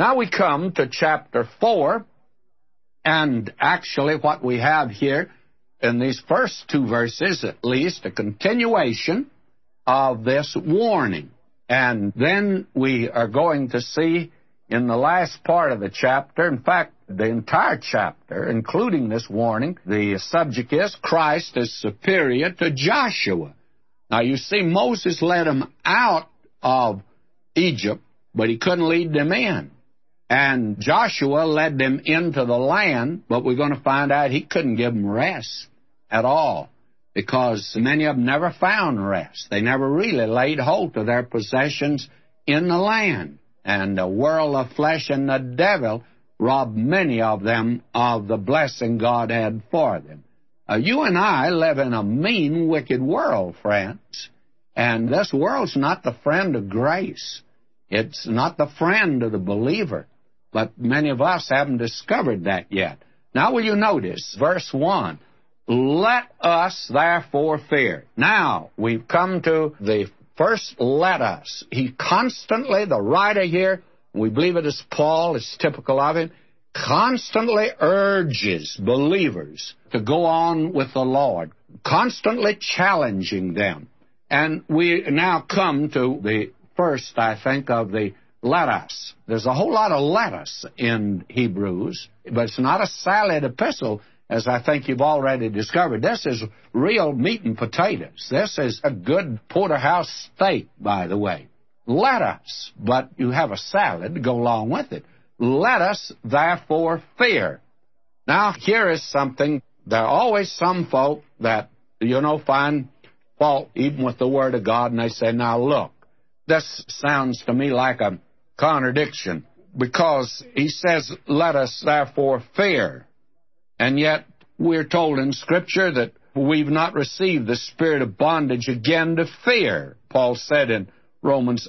Now we come to chapter 4, and actually what we have here in these first two verses, at least, a continuation of this warning. And then we are going to see in the last part of the chapter, in fact, the entire chapter, including this warning, the subject is Christ is superior to Joshua. Now, you see, Moses led them out of Egypt, but he couldn't lead them in. And Joshua led them into the land, but we're going to find out he couldn't give them rest at all, because many of them never found rest. They never really laid hold of their possessions in the land. And the world of flesh and the devil robbed many of them of the blessing God had for them. You and I live in a mean, wicked world, friends. And this world's not the friend of grace. It's not the friend of the believer. But many of us haven't discovered that yet. Now will you notice, verse 1, let us therefore fear. Now, we've come to the first let us. He constantly, the writer here, we believe it is Paul, it's typical of him, constantly urges believers to go on with the Lord, constantly challenging them. And we now come to the first, I think, of the let us. There's a whole lot of let us in Hebrews, but it's not a salad epistle, as I think you've already discovered. This is real meat and potatoes. This is a good porterhouse steak, by the way. Let us, but you have a salad to go along with it. Let us therefore fear. Now, here is something. There are always some folk that, find fault even with the Word of God, and they say, now look, this sounds to me like a contradiction, because he says, let us therefore fear. And yet we're told in Scripture that we've not received the spirit of bondage again to fear. Paul said in Romans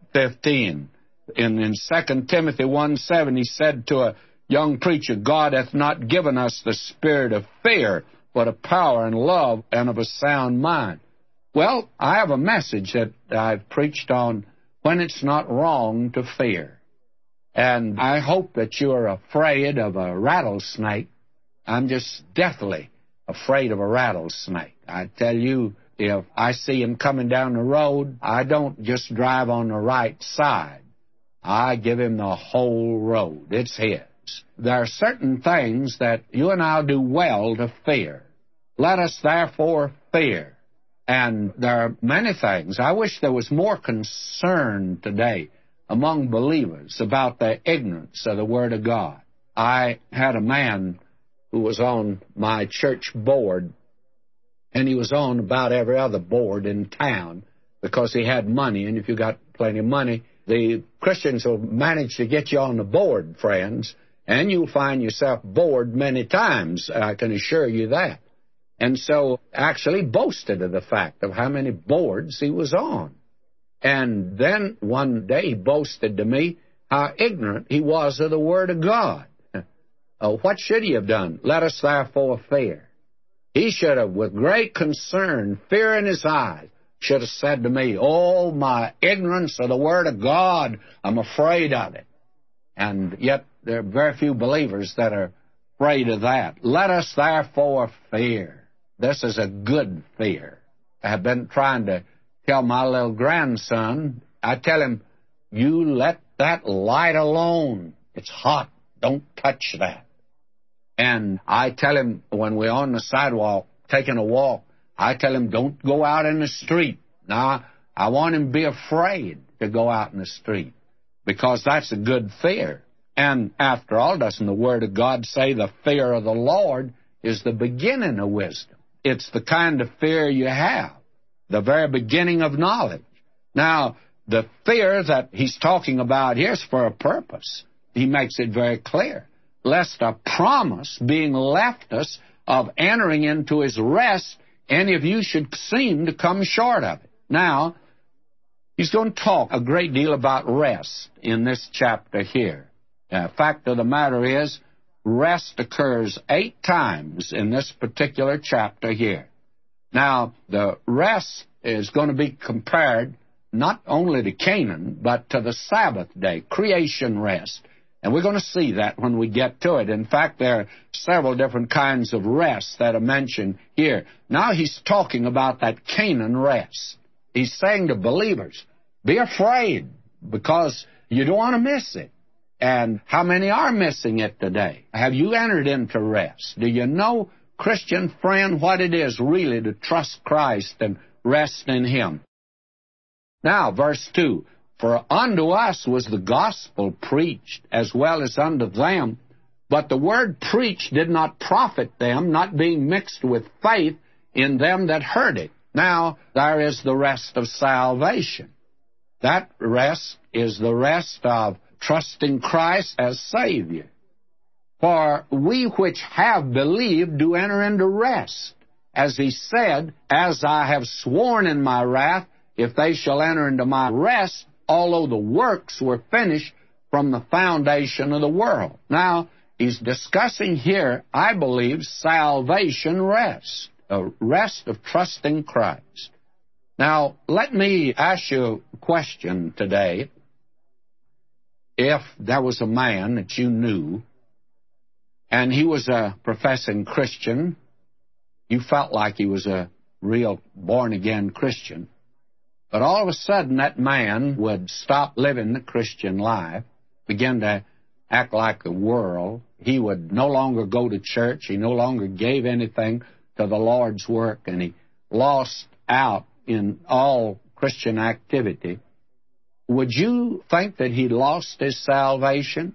8:15. In 2 Timothy 1:7, he said to a young preacher, God hath not given us the spirit of fear, but of power and love and of a sound mind. Well, I have a message that I've preached on when it's not wrong to fear. And I hope that you're afraid of a rattlesnake. I'm just deathly afraid of a rattlesnake. I tell you, if I see him coming down the road, I don't just drive on the right side. I give him the whole road. It's his. There are certain things that you and I'll do well to fear. Let us therefore fear. And there are many things. I wish there was more concern today among believers about their ignorance of the Word of God. I had a man who was on my church board, and he was on about every other board in town because he had money, and if you got plenty of money, the Christians will manage to get you on the board, friends, and you'll find yourself bored many times, I can assure you that. And so actually boasted of the fact of how many boards he was on. And then one day he boasted to me how ignorant he was of the Word of God. What should he have done? Let us therefore fear. He should have, with great concern, fear in his eyes, should have said to me, oh, my ignorance of the Word of God, I'm afraid of it. And yet there are very few believers that are afraid of that. Let us therefore fear. This is a good fear. I have been trying to tell my little grandson, I tell him, you let that light alone. It's hot. Don't touch that. And I tell him, when we're on the sidewalk taking a walk, I tell him, don't go out in the street. Now, I want him to be afraid to go out in the street, because that's a good fear. And after all, doesn't the Word of God say the fear of the Lord is the beginning of wisdom? It's the kind of fear you have, the very beginning of knowledge. Now, the fear that he's talking about here is for a purpose. He makes it very clear. Lest a promise being left us of entering into his rest, any of you should seem to come short of it. Now, he's going to talk a great deal about rest in this chapter here. The fact of the matter is, rest occurs 8 times in this particular chapter here. Now, the rest is going to be compared not only to Canaan, but to the Sabbath day, creation rest. And we're going to see that when we get to it. In fact, there are several different kinds of rest that are mentioned here. Now he's talking about that Canaan rest. He's saying to believers, be afraid because you don't want to miss it. And how many are missing it today? Have you entered into rest? Do you know, Christian friend, what it is really to trust Christ and rest in Him? Now, verse 2, for unto us was the gospel preached as well as unto them, but the word preached did not profit them, not being mixed with faith in them that heard it. Now, there is the rest of salvation. That rest is the rest of trusting Christ as Savior. For we which have believed do enter into rest, as He said, as I have sworn in my wrath, if they shall enter into my rest, although the works were finished from the foundation of the world. Now, he's discussing here, I believe, salvation rest, a rest of trusting Christ. Now, let me ask you a question today. If there was a man that you knew, and he was a professing Christian, you felt like he was a real born-again Christian, but all of a sudden that man would stop living the Christian life, begin to act like the world. He would no longer go to church. He no longer gave anything to the Lord's work, and he lost out in all Christian activity. Would you think that he lost his salvation?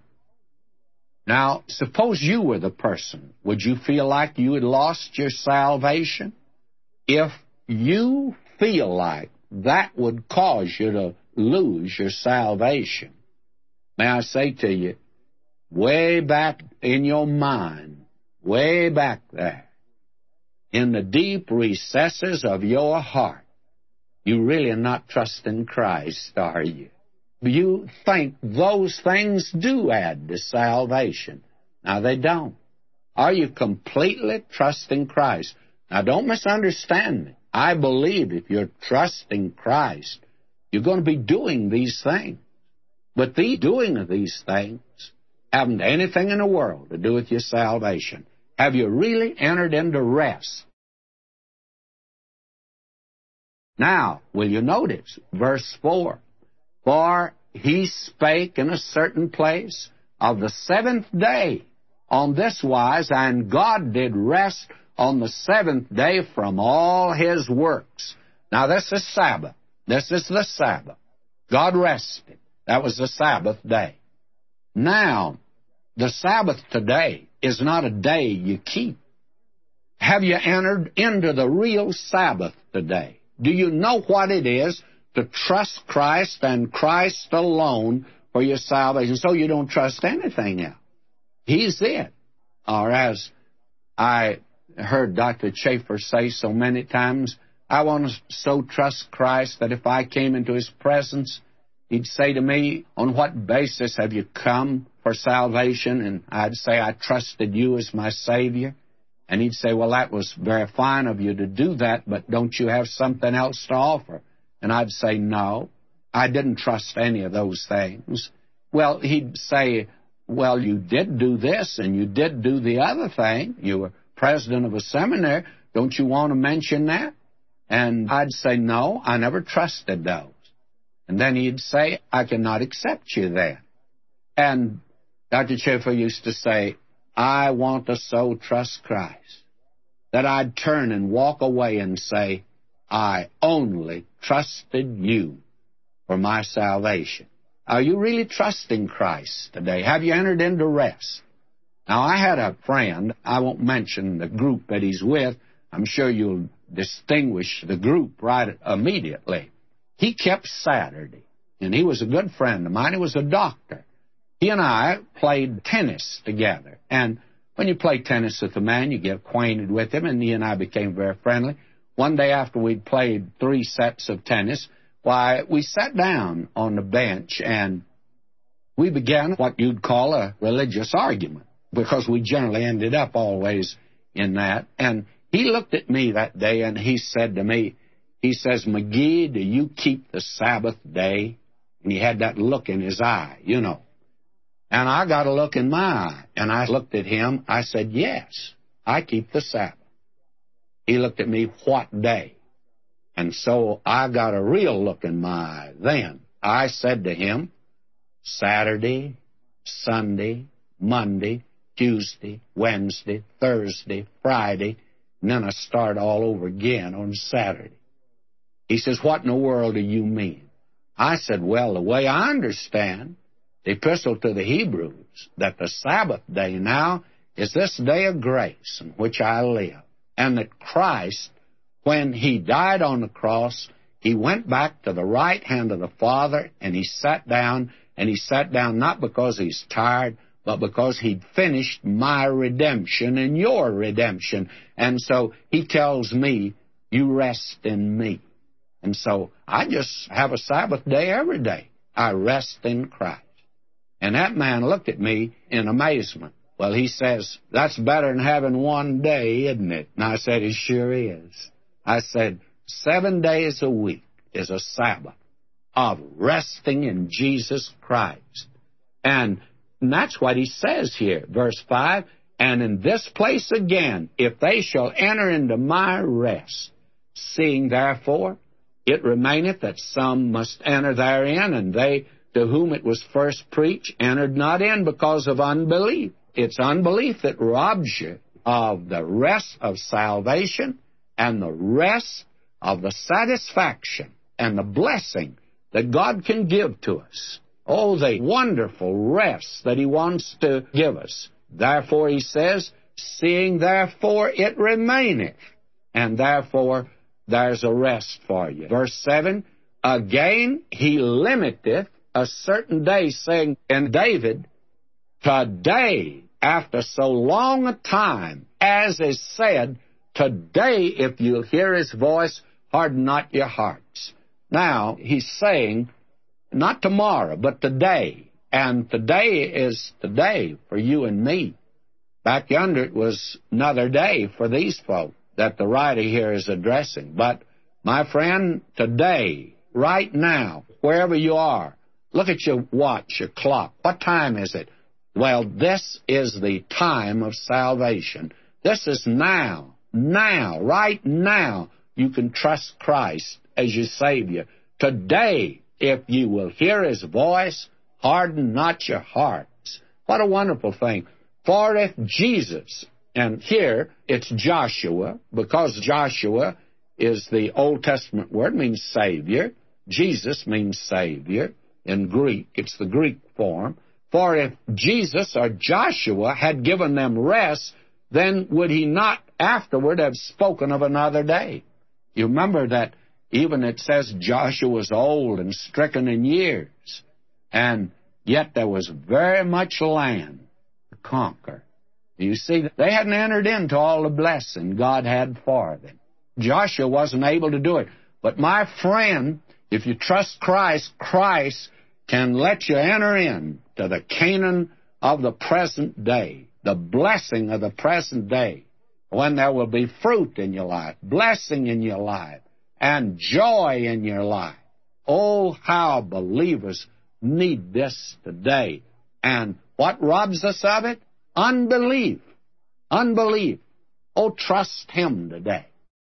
Now, suppose you were the person. Would you feel like you had lost your salvation? If you feel like that would cause you to lose your salvation, may I say to you, way back in your mind, way back there, in the deep recesses of your heart, you really are not trusting Christ, are you? You think those things do add to salvation. Now, they don't. Are you completely trusting Christ? Now, don't misunderstand me. I believe if you're trusting Christ, you're going to be doing these things. But the doing of these things haven't anything in the world to do with your salvation. Have you really entered into rest? Now, will you notice verse 4? For he spake in a certain place of the seventh day on this wise, and God did rest on the seventh day from all His works. Now, this is Sabbath. This is the Sabbath. God rested. That was the Sabbath day. Now, the Sabbath today is not a day you keep. Have you entered into the real Sabbath today? Do you know what it is to trust Christ and Christ alone for your salvation, so you don't trust anything else? He's it. Or as I heard Dr. Chafer say so many times, I want to so trust Christ that if I came into His presence, He'd say to me, on what basis have you come for salvation? And I'd say, I trusted you as my Savior. And He'd say, well, that was very fine of you to do that, but don't you have something else to offer? And I'd say, no, I didn't trust any of those things. Well, He'd say, well, you did do this and you did do the other thing. You were president of a seminary. Don't you want to mention that? And I'd say, no, I never trusted those. And then He'd say, I cannot accept you then. And Dr. Chafer used to say, I want to so trust Christ that I'd turn and walk away and say, I only trusted you for my salvation. Are you really trusting Christ today? Have you entered into rest? Now, I had a friend, I won't mention the group that he's with. I'm sure you'll distinguish the group right immediately. He kept Saturday, and he was a good friend of mine. He was a doctor. He and I played tennis together. And when you play tennis with a man, you get acquainted with him, and he and I became very friendly. One day after we'd played 3 sets of tennis, why, we sat down on the bench, and we began what you'd call a religious argument, because we generally ended up always in that. And he looked at me that day, and he said to me, he says, McGee, do you keep the Sabbath day? And he had that look in his eye, you know. And I got a look in my eye. And I looked at him. I said, yes, I keep the Sabbath. He looked at me, what day? And so I got a real look in my eye. Then I said to him, Saturday, Sunday, Monday, Tuesday, Wednesday, Thursday, Friday, and then I start all over again on Saturday. He says, what in the world do you mean? I said, well, the way I understand the Epistle to the Hebrews, that the Sabbath day now is this day of grace in which I live, and that Christ, when He died on the cross, He went back to the right hand of the Father, and He sat down not because He's tired, but because He'd finished my redemption and your redemption. And so He tells me, you rest in me. And so I just have a Sabbath day every day. I rest in Christ. And that man looked at me in amazement. Well, he says, that's better than having one day, isn't it? And I said, it sure is. I said, 7 days a week is a Sabbath of resting in Jesus Christ. And that's what he says here, verse 5, and in this place again, if they shall enter into my rest, seeing therefore it remaineth that some must enter therein, and they to whom it was first preached entered not in because of unbelief. It's unbelief that robs you of the rest of salvation and the rest of the satisfaction and the blessing that God can give to us. Oh, the wonderful rest that He wants to give us. Therefore, He says, seeing therefore it remaineth, and therefore there's a rest for you. Verse 7, again He limiteth a certain day, saying, and David, today, after so long a time, as is said, today, if you'll hear His voice, harden not your hearts. Now, He's saying, not tomorrow, but today. And today is today for you and me. Back yonder, it was another day for these folk that the writer here is addressing. But, my friend, today, right now, wherever you are, look at your watch, your clock. What time is it? Well, this is the time of salvation. This is now. Now, right now, you can trust Christ as your Savior. Today, if you will hear His voice, harden not your hearts. What a wonderful thing. For if Jesus, and here it's Joshua, because Joshua is the Old Testament word, means Savior. Jesus means Savior. In Greek, it's the Greek form. For if Jesus or Joshua had given them rest, then would He not afterward have spoken of another day? You remember that even it says Joshua was old and stricken in years, and yet there was very much land to conquer. You see, they hadn't entered into all the blessing God had for them. Joshua wasn't able to do it. But my friend, if you trust Christ, Christ can let you enter in to the Canaan of the present day, the blessing of the present day, when there will be fruit in your life, blessing in your life, and joy in your life. Oh, how believers need this today. And what robs us of it? Unbelief. Unbelief. Oh, trust Him today.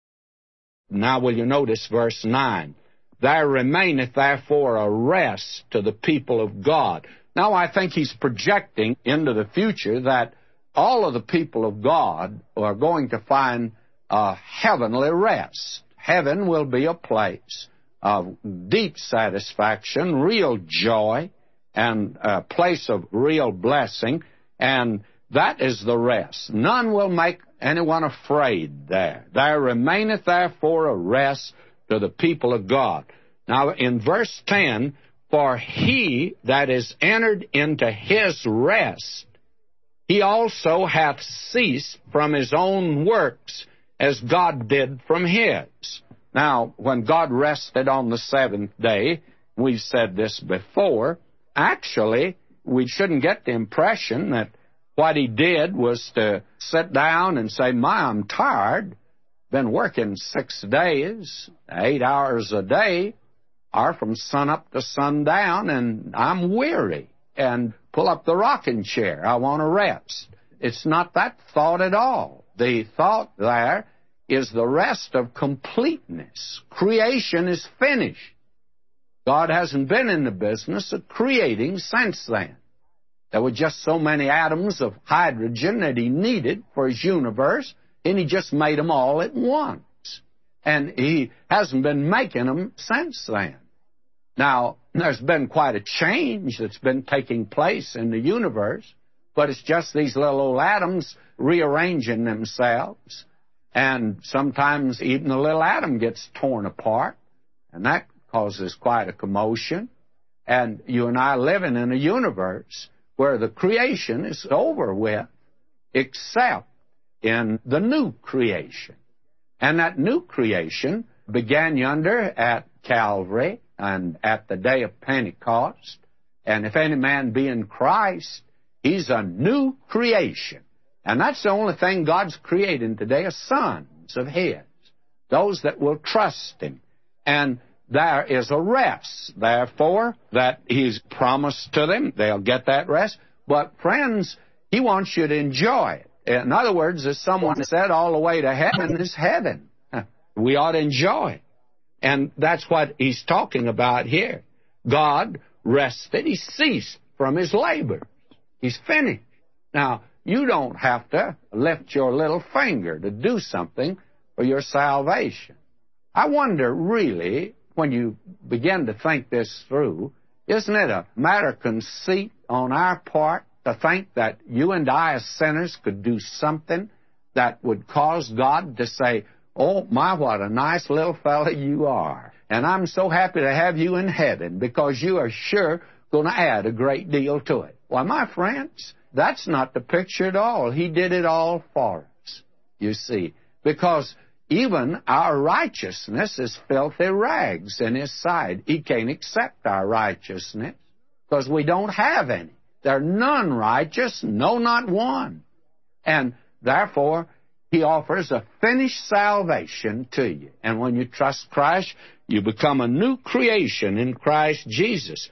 Now will you notice verse 9? There remaineth therefore a rest to the people of God. Now I think he's projecting into the future that all of the people of God are going to find a heavenly rest. Heaven will be a place of deep satisfaction, real joy, and a place of real blessing, and that is the rest. None will make anyone afraid there. There remaineth therefore a rest to the people of God. Now, in verse 10, for he that is entered into his rest, he also hath ceased from his own works, as God did from his. Now, when God rested on the seventh day, we've said this before, actually, we shouldn't get the impression that what he did was to sit down and say, I'm tired, been working 6 days, 8 hours a day, or from sun up to sundown, and I'm weary. and pull up the rocking chair. I want to rest. It's not that thought at all. The thought there is the rest of completeness. Creation is finished. God hasn't been in the business of creating since then. There were just so many atoms of hydrogen that He needed for His universe, and He just made them all at once. And He hasn't been making them since then. Now, there's been quite a change that's been taking place in the universe, but it's just these little old atoms rearranging themselves. And sometimes even the little atom gets torn apart, and that causes quite a commotion. And you and I are living in a universe where the creation is over with, except in the new creation. And that new creation began yonder at Calvary and at the day of Pentecost. And if any man be in Christ, he's a new creation. And that's the only thing God's creating today, are sons of His, those that will trust Him. And there is a rest, therefore, that He's promised to them. They'll get that rest. But, friends, He wants you to enjoy it. In other words, as someone said, all the way to heaven is heaven. We ought to enjoy it. And that's what He's talking about here. God rested. He ceased from His labors. He's finished. Now, you don't have to lift your little finger to do something for your salvation. I wonder, really, when you begin to think this through, isn't it a matter of conceit on our part to think that you and I as sinners could do something that would cause God to say, "Oh, my, what a nice little fella you are. And I'm so happy to have you in heaven because you are sure going to add a great deal to it." Why, my friends, that's not the picture at all. He did it all for us, you see, because even our righteousness is filthy rags in His sight. He can't accept our righteousness because we don't have any. There are none righteous, no, not one. And therefore, He offers a finished salvation to you. And when you trust Christ, you become a new creation in Christ Jesus.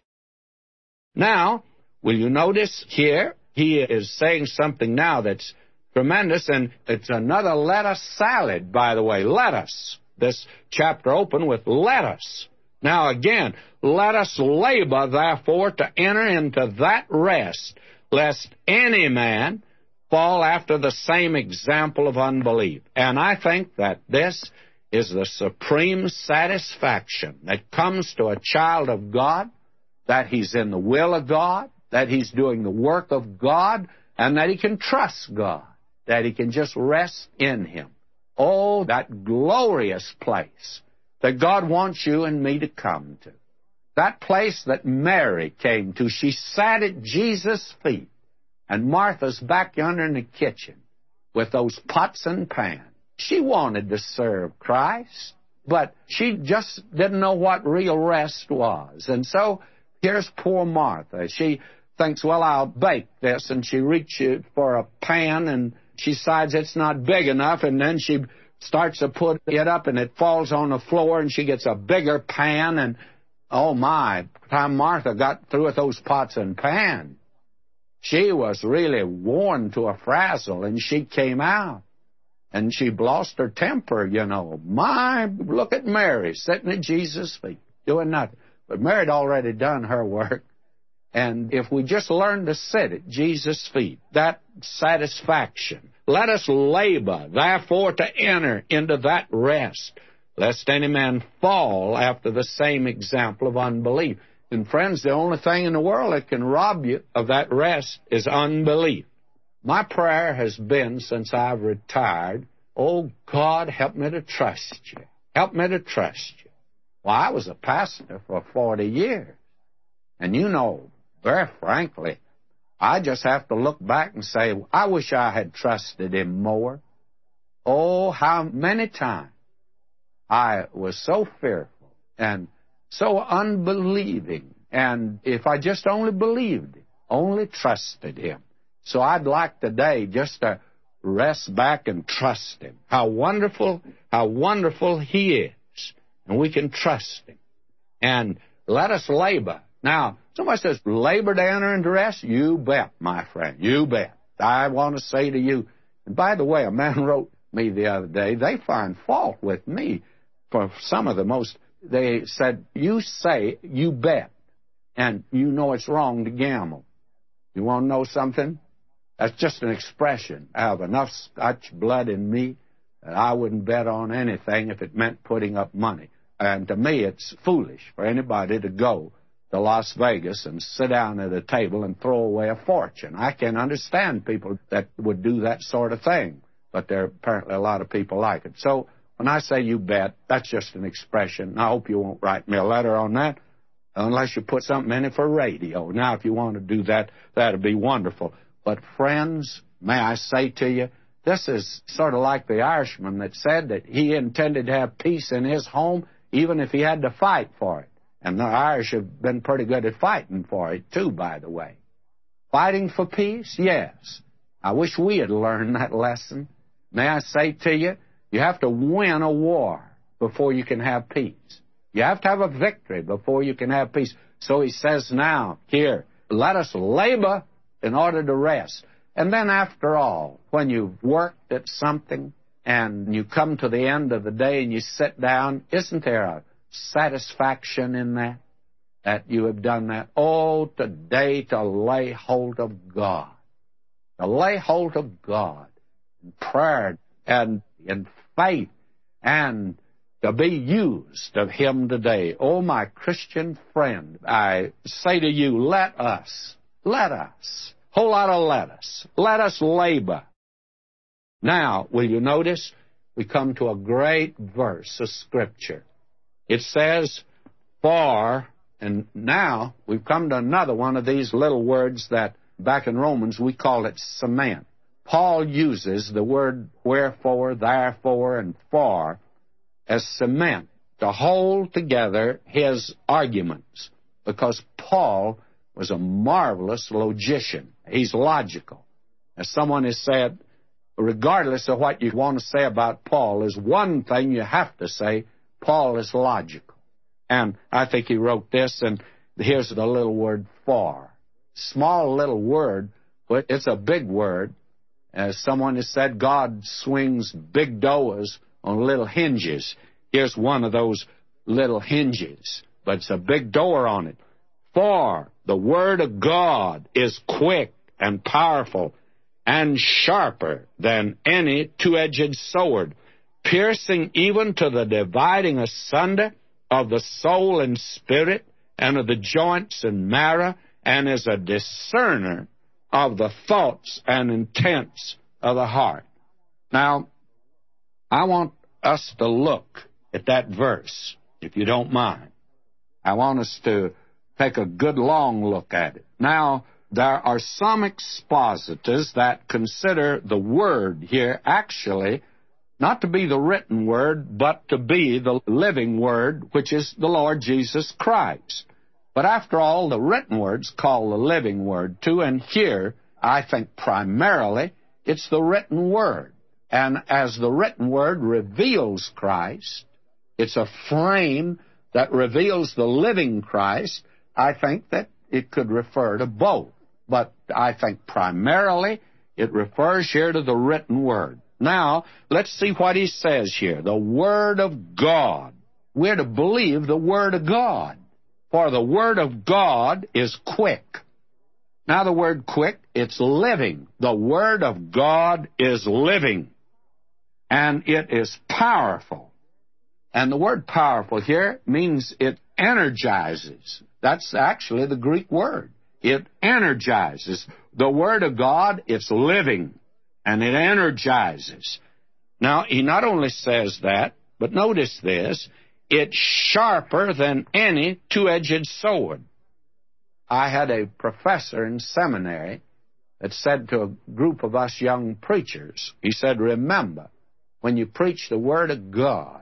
Now, will you notice here, He is saying something now that's tremendous, and it's another lettuce salad, by the way. Lettuce. This chapter opened with lettuce. Now again, let us labor, therefore, to enter into that rest, lest any man fall after the same example of unbelief. And I think that this is the supreme satisfaction that comes to a child of God, that he's in the will of God, that he's doing the work of God, and that he can trust God, that he can just rest in Him. Oh, that glorious place that God wants you and me to come to. That place that Mary came to. She sat at Jesus' feet, and Martha's back yonder in the kitchen with those pots and pans. She wanted to serve Christ, but she just didn't know what real rest was. And so here's poor Martha. She thinks, well, I'll bake this, and she reaches for a pan, and she decides it's not big enough, and then she starts to put it up, and it falls on the floor, and she gets a bigger pan, and oh my, by the time Martha got through with those pots and pans, she was really worn to a frazzle, and she came out, and she lost her temper, you know. My, look at Mary sitting at Jesus' feet, doing nothing. But Mary had already done her work. And if we just learn to sit at Jesus' feet, that satisfaction. Let us labor, therefore, to enter into that rest, lest any man fall after the same example of unbelief. And friends, the only thing in the world that can rob you of that rest is unbelief. My prayer has been since I've retired, oh, God, help me to trust you. Help me to trust you. Well, I was a pastor for 40 years. And you know, very frankly, I just have to look back and say, I wish I had trusted Him more. Oh, how many times I was so fearful and so unbelieving. And if I just only believed Him, only trusted Him. So I'd like today just to rest back and trust Him. How wonderful He is. And we can trust Him. And let us labor. Now, Somebody says, labor to enter into rest? You bet, my friend, you bet. I want to say to you, and by the way, a man wrote me the other day, they find fault with me for some of the most, they said, you say, you bet, and you know it's wrong to gamble. You want to know something? That's just an expression. I have enough Scotch blood in me that I wouldn't bet on anything if it meant putting up money. And to me, it's foolish for anybody to go to Las Vegas and sit down at a table and throw away a fortune. I can understand people that would do that sort of thing, but there are apparently a lot of people like it. So when I say you bet, that's just an expression. I hope you won't write me a letter on that unless you put something in it for radio. Now, if you want to do that, that'd be wonderful. But friends, may I say to you, this is sort of like the Irishman that said that he intended to have peace in his home even if he had to fight for it. And the Irish have been pretty good at fighting for it, too, by the way. Fighting for peace? Yes. I wish we had learned that lesson. May I say to you, you have to win a war before you can have peace. You have to have a victory before you can have peace. So he says now, here, let us labor in order to rest. And then after all, when you've worked at something and you come to the end of the day and you sit down, isn't there a satisfaction in that you have done that? Oh, today to lay hold of God. To lay hold of God in prayer and in faith and to be used of Him today. Oh, my Christian friend, I say to you, let us, whole lot of let us labor. Now, will you notice, we come to a great verse of Scripture. It says, for, and now we've come to another one of these little words that back in Romans we call it cement. Paul uses the word wherefore, therefore, and for as cement to hold together his arguments, because Paul was a marvelous logician. He's logical. As someone has said, regardless of what you want to say about Paul, there's one thing you have to say, Paul is logical. And I think he wrote this, and here's the little word for. Small little word, but it's a big word. As someone has said, God swings big doors on little hinges. Here's one of those little hinges, but it's a big door on it. For the Word of God is quick and powerful and sharper than any two-edged sword, piercing even to the dividing asunder of the soul and spirit and of the joints and marrow, and is a discerner of the thoughts and intents of the heart. Now, I want us to look at that verse, if you don't mind. I want us to take a good long look at it. Now, there are some expositors that consider the word here actually not to be the written word, but to be the living word, which is the Lord Jesus Christ. But after all, the written word's called the living word too, and here, I think primarily, it's the written word. And as the written word reveals Christ, it's a frame that reveals the living Christ. I think that it could refer to both. But I think primarily it refers here to the written word. Now, let's see what he says here. The Word of God. We're to believe the Word of God. For the Word of God is quick. Now, the word quick, it's living. The Word of God is living. And it is powerful. And the word powerful here means it energizes. That's actually the Greek word. It energizes. The Word of God, it's living, and it energizes. Now, he not only says that, but notice this, it's sharper than any two-edged sword. I had a professor in seminary that said to a group of us young preachers, he said, remember, when you preach the Word of God,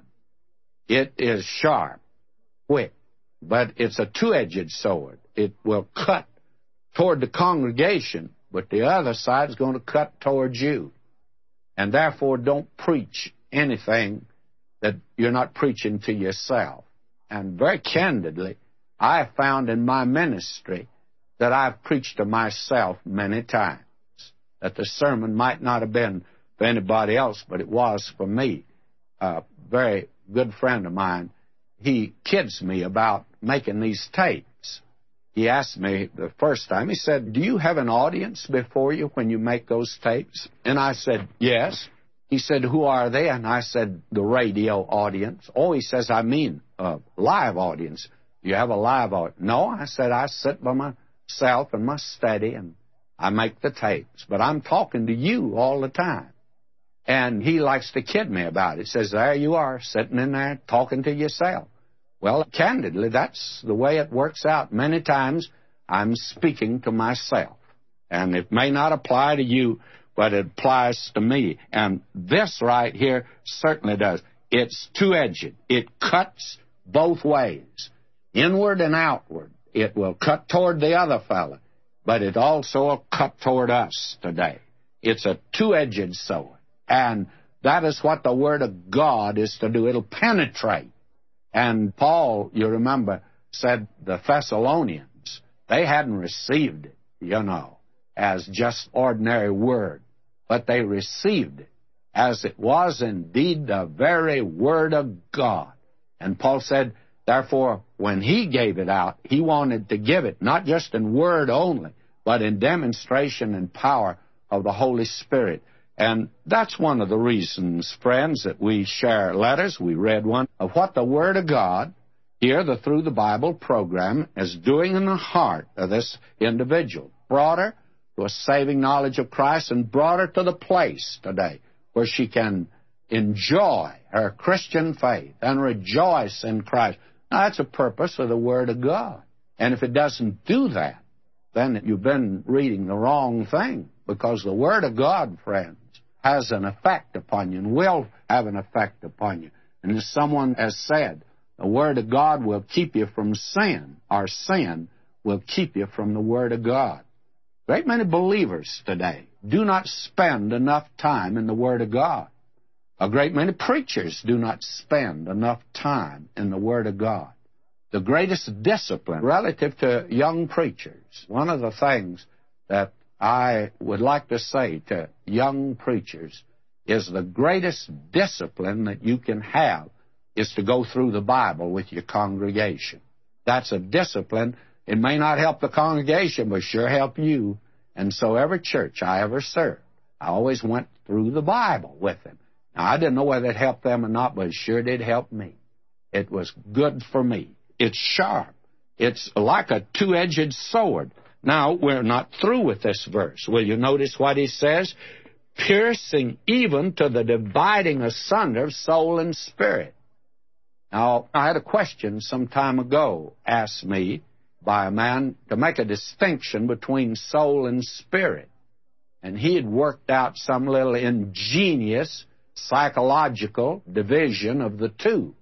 it is sharp, quick, but it's a two-edged sword. It will cut toward the congregation, but the other side is going to cut towards you. And therefore, don't preach anything that you're not preaching to yourself. And very candidly, I have found in my ministry that I've preached to myself many times, that the sermon might not have been for anybody else, but it was for me. A very good friend of mine, he kids me about making these tapes. He asked me the first time, he said, "Do you have an audience before you when you make those tapes?" And I said, "Yes." He said, "Who are they?" And I said, "The radio audience." "Oh," he says, "I mean a live audience." "Do you have a live audience?" "No," I said, "I sit by myself in my study and I make the tapes. But I'm talking to you all the time." And he likes to kid me about it. He says, "There you are, sitting in there talking to yourself." Well, candidly, that's the way it works out. Many times I'm speaking to myself. And it may not apply to you, but it applies to me. And this right here certainly does. It's two-edged. It cuts both ways, inward and outward. It will cut toward the other fella, but it also will cut toward us today. It's a two-edged sword. And that is what the Word of God is to do. It'll penetrate. And Paul, you remember, said the Thessalonians, they hadn't received it, as just ordinary word, but they received it as it was indeed the very Word of God. And Paul said, therefore, when he gave it out, he wanted to give it not just in word only, but in demonstration and power of the Holy Spirit. And that's one of the reasons, friends, that we share letters. We read one of what the Word of God, here, the Through the Bible program, is doing in the heart of this individual. Brought her to a saving knowledge of Christ and brought her to the place today where she can enjoy her Christian faith and rejoice in Christ. Now, that's the purpose of the Word of God. And if it doesn't do that, then you've been reading the wrong thing, because the Word of God, friends, has an effect upon you and will have an effect upon you. And as someone has said, the Word of God will keep you from sin, or sin will keep you from the Word of God. A great many believers today do not spend enough time in the Word of God. A great many preachers do not spend enough time in the Word of God. The greatest discipline relative to young preachers, one of the things that I would like to say to young preachers is the greatest discipline that you can have is to go through the Bible with your congregation. That's a discipline. It may not help the congregation, but sure help you. And so every church I ever served, I always went through the Bible with them. Now, I didn't know whether it helped them or not, but it sure did help me. It was good for me. It's sharp. It's like a two-edged sword. Now, we're not through with this verse. Will you notice what he says? Piercing even to the dividing asunder of soul and spirit. Now, I had a question some time ago asked me by a man to make a distinction between soul and spirit. And he had worked out some little ingenious psychological division of the two.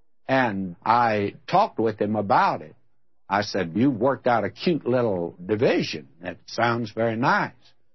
And I talked with him about it. I said, "You've worked out a cute little division. That sounds very nice.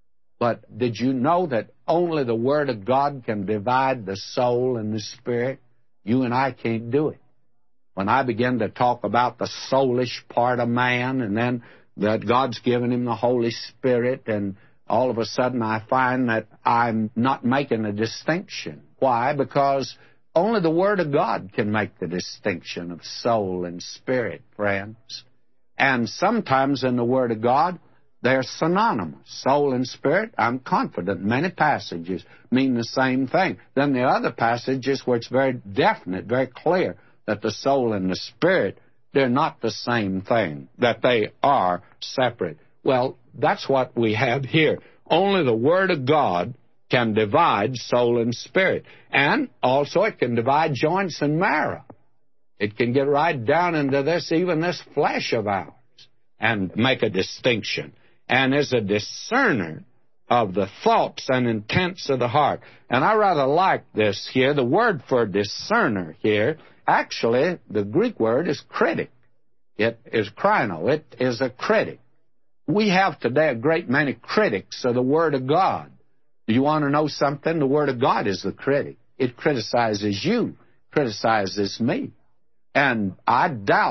But did you know that only the Word of God can divide the soul and the spirit? You and I can't do it." When I began to talk about the soulish part of man, and then that God's given him the Holy Spirit, and all of a sudden I find that I'm not making a distinction. Why? Because only the Word of God can make the distinction of soul and spirit, friends. And sometimes in the Word of God, they're synonymous. Soul and spirit, I'm confident many passages mean the same thing. Then the other passages where it's very definite, very clear that the soul and the spirit, they're not the same thing, that they are separate. Well, that's what we have here. Only the Word of God can divide soul and spirit. And also it can divide joints and marrow. It can get right down into this, even this flesh of ours, and make a distinction. And is a discerner of the thoughts and intents of the heart. And I rather like this here. The word for discerner here, actually, the Greek word is critic. It is krino. It is a critic. We have today a great many critics of the Word of God. Do you want to know something? The Word of God is the critic. It criticizes you, criticizes me. And I doubt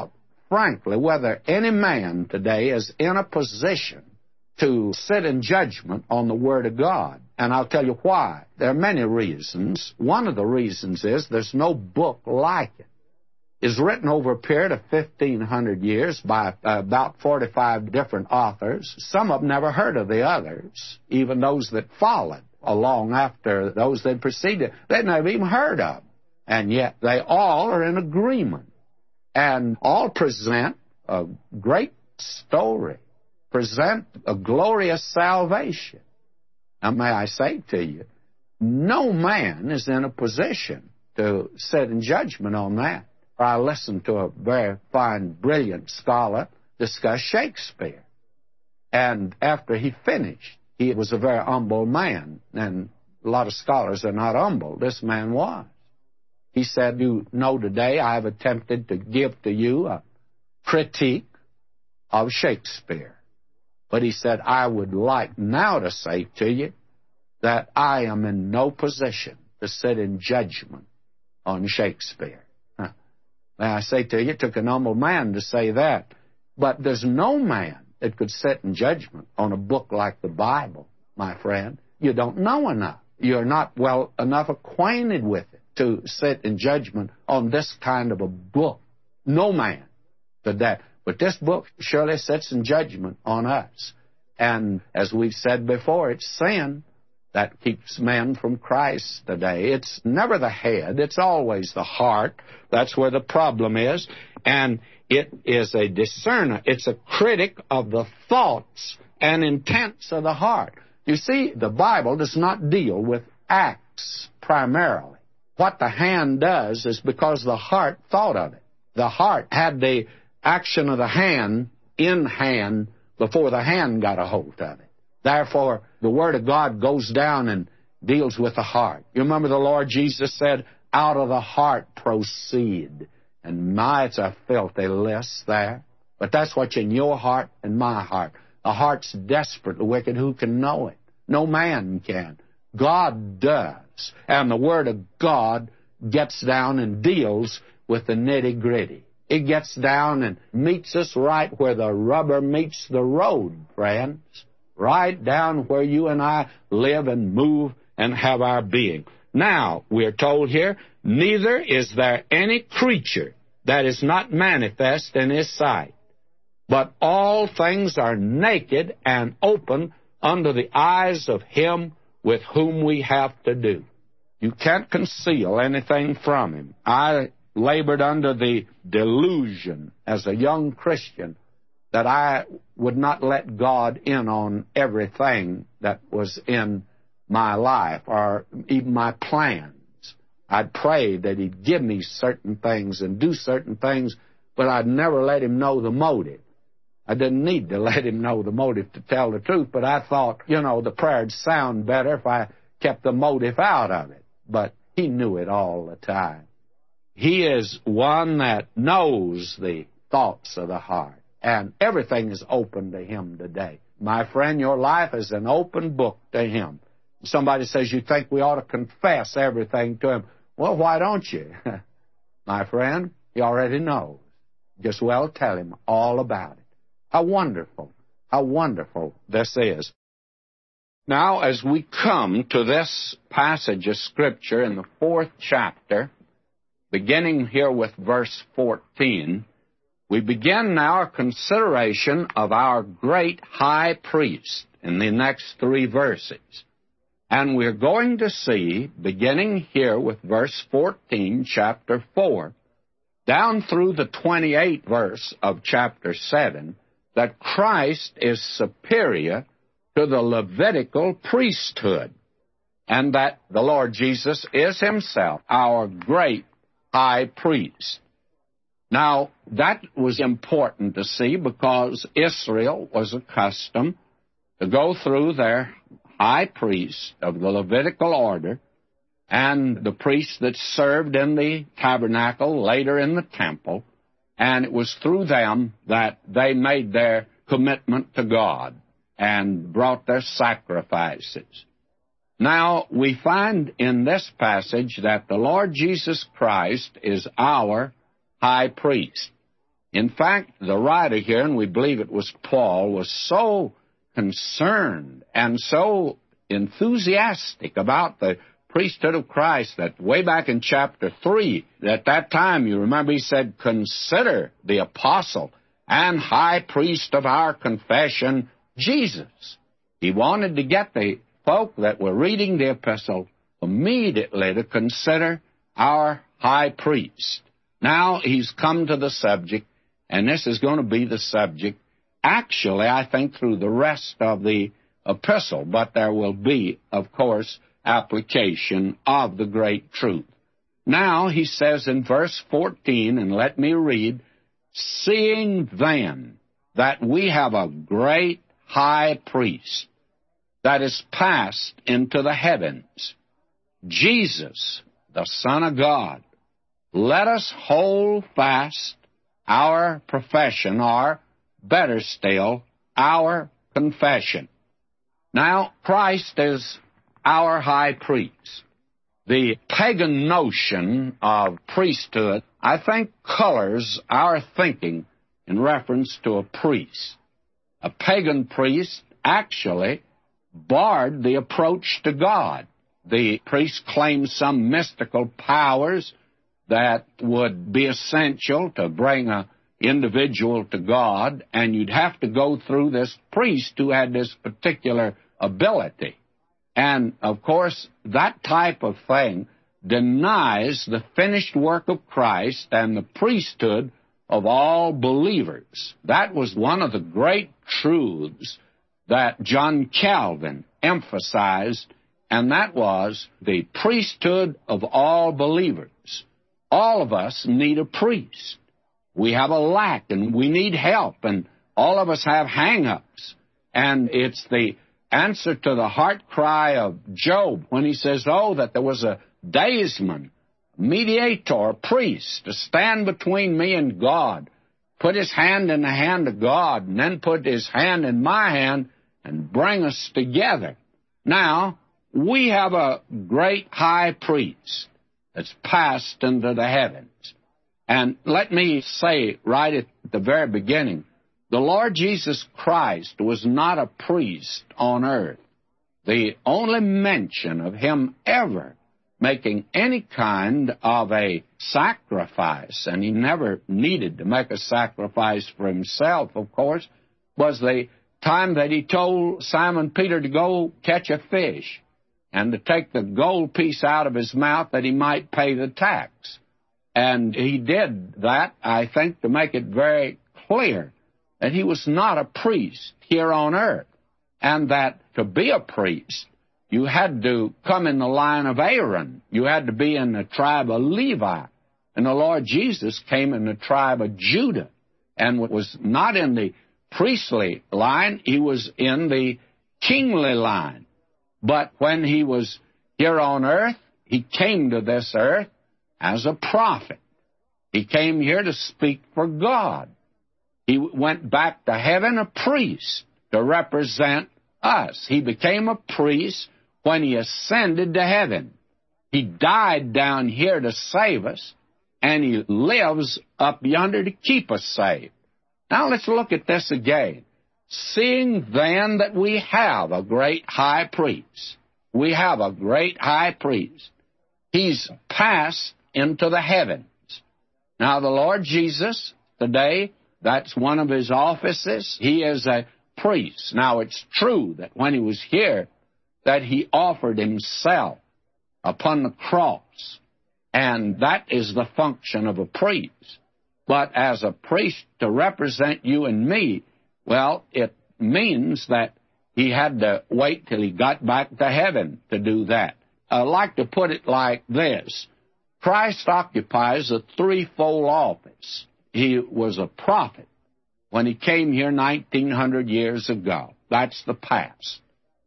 frankly whether any man today is in a position to sit in judgment on the Word of God. And I'll tell you why. There are many reasons. One of the reasons is there's no book like it. It's written over a period of 1,500 years by about 45 different authors. Some of them never heard of the others, even those that followed along after those that preceded. They'd never even heard of them. And yet they all are in agreement and all present a great story, present a glorious salvation. Now, may I say to you, no man is in a position to sit in judgment on that. I listened to a very fine, brilliant scholar discuss Shakespeare. And after he finished, he was a very humble man. And a lot of scholars are not humble. This man was. He said, you know, today I have attempted to give to you a critique of Shakespeare. But he said, I would like now to say to you that I am in no position to sit in judgment on Shakespeare. May I say to you, it took an humble man to say that. But there's no man that could sit in judgment on a book like the Bible, my friend. You don't know enough. You're not well enough acquainted with it to sit in judgment on this kind of a book. No man could that. But this book surely sits in judgment on us. And as we've said before, it's sin that keeps men from Christ today. It's never the head. It's always the heart. That's where the problem is. And it is a discerner. It's a critic of the thoughts and intents of the heart. You see, the Bible does not deal with acts primarily. What the hand does is because the heart thought of it. The heart had the action of the hand in hand before the hand got a hold of it. Therefore, the Word of God goes down and deals with the heart. You remember the Lord Jesus said, out of the heart proceed. And my, it's a filthy list there. But that's what's in your heart and my heart. The heart's desperately wicked. Who can know it? No man can. God does. And the Word of God gets down and deals with the nitty-gritty. It gets down and meets us right where the rubber meets the road, friends. Right down where you and I live and move and have our being. Now, we're told here, neither is there any creature that is not manifest in His sight, but all things are naked and open under the eyes of Him with whom we have to do. You can't conceal anything from Him. I labored under the delusion as a young Christian that I would not let God in on everything that was in my life or even my plans. I'd pray that He'd give me certain things and do certain things, but I'd never let Him know the motive. I didn't need to let Him know the motive to tell the truth, but I thought, the prayer'd sound better if I kept the motive out of it. But He knew it all the time. He is one that knows the thoughts of the heart. And everything is open to Him today. My friend, your life is an open book to Him. Somebody says, you think we ought to confess everything to Him. Well, why don't you? My friend, He already knows. Just well tell Him all about it. How wonderful this is. Now, as we come to this passage of Scripture in the 4th chapter, beginning here with verse 14, we begin now our consideration of our great high priest in the next 3 verses. And we're going to see, beginning here with verse 14, chapter 4, down through the 28th verse of chapter 7, that Christ is superior to the Levitical priesthood, and that the Lord Jesus is Himself our great high priest. Now, that was important to see because Israel was accustomed to go through their high priest of the Levitical order and the priests that served in the tabernacle, later in the temple, and it was through them that they made their commitment to God and brought their sacrifices. Now, we find in this passage that the Lord Jesus Christ is our high priest. In fact, the writer here, and we believe it was Paul, was so concerned and so enthusiastic about the priesthood of Christ that way back in chapter 3, at that time, you remember he said, "Consider the apostle and high priest of our confession, Jesus." He wanted to get the folk that were reading the epistle immediately to consider our high priest. Now he's come to the subject, and this is going to be the subject, actually, I think, through the rest of the epistle, but there will be, of course, application of the great truth. Now, he says in verse 14, and let me read, "Seeing then that we have a great high priest that is passed into the heavens, Jesus, the Son of God, let us hold fast our profession," or, better still, our confession. Now, Christ is our high priest. The pagan notion of priesthood, I think, colors our thinking in reference to a priest. A pagan priest actually barred the approach to God. The priest claimed some mystical powers that would be essential to bring an individual to God, and you'd have to go through this priest who had this particular ability. And, of course, that type of thing denies the finished work of Christ and the priesthood of all believers. That was one of the great truths that John Calvin emphasized, and that was the priesthood of all believers. All of us need a priest. We have a lack, and we need help, and all of us have hang-ups. And it's the answer to the heart cry of Job when he says, "Oh, that there was a daysman, mediator, priest, to stand between me and God, put his hand in the hand of God, and then put his hand in my hand and bring us together." Now, we have a great high priest that's passed into the heavens. And let me say right at the very beginning, the Lord Jesus Christ was not a priest on earth. The only mention of him ever making any kind of a sacrifice, and he never needed to make a sacrifice for himself, of course, was the time that he told Simon Peter to go catch a fish and to take the gold piece out of his mouth that he might pay the tax. And he did that, I think, to make it very clear that he was not a priest here on earth, and that to be a priest, you had to come in the line of Aaron. You had to be in the tribe of Levi. And the Lord Jesus came in the tribe of Judah and was not in the priestly line. He was in the kingly line. But when he was here on earth, he came to this earth as a prophet. He came here to speak for God. He went back to heaven a priest to represent us. He became a priest when he ascended to heaven. He died down here to save us, and he lives up yonder to keep us saved. Now let's look at this again. Seeing then that we have a great high priest. We have a great high priest. He's passed into the heavens. Now the Lord Jesus, today, that's one of his offices. He is a priest. Now it's true that when he was here, that he offered himself upon the cross. And that is the function of a priest. But as a priest to represent you and me, well, it means that he had to wait till he got back to heaven to do that. I like to put it like this. Christ occupies a threefold office. He was a prophet when he came here 1,900 years ago. That's the past.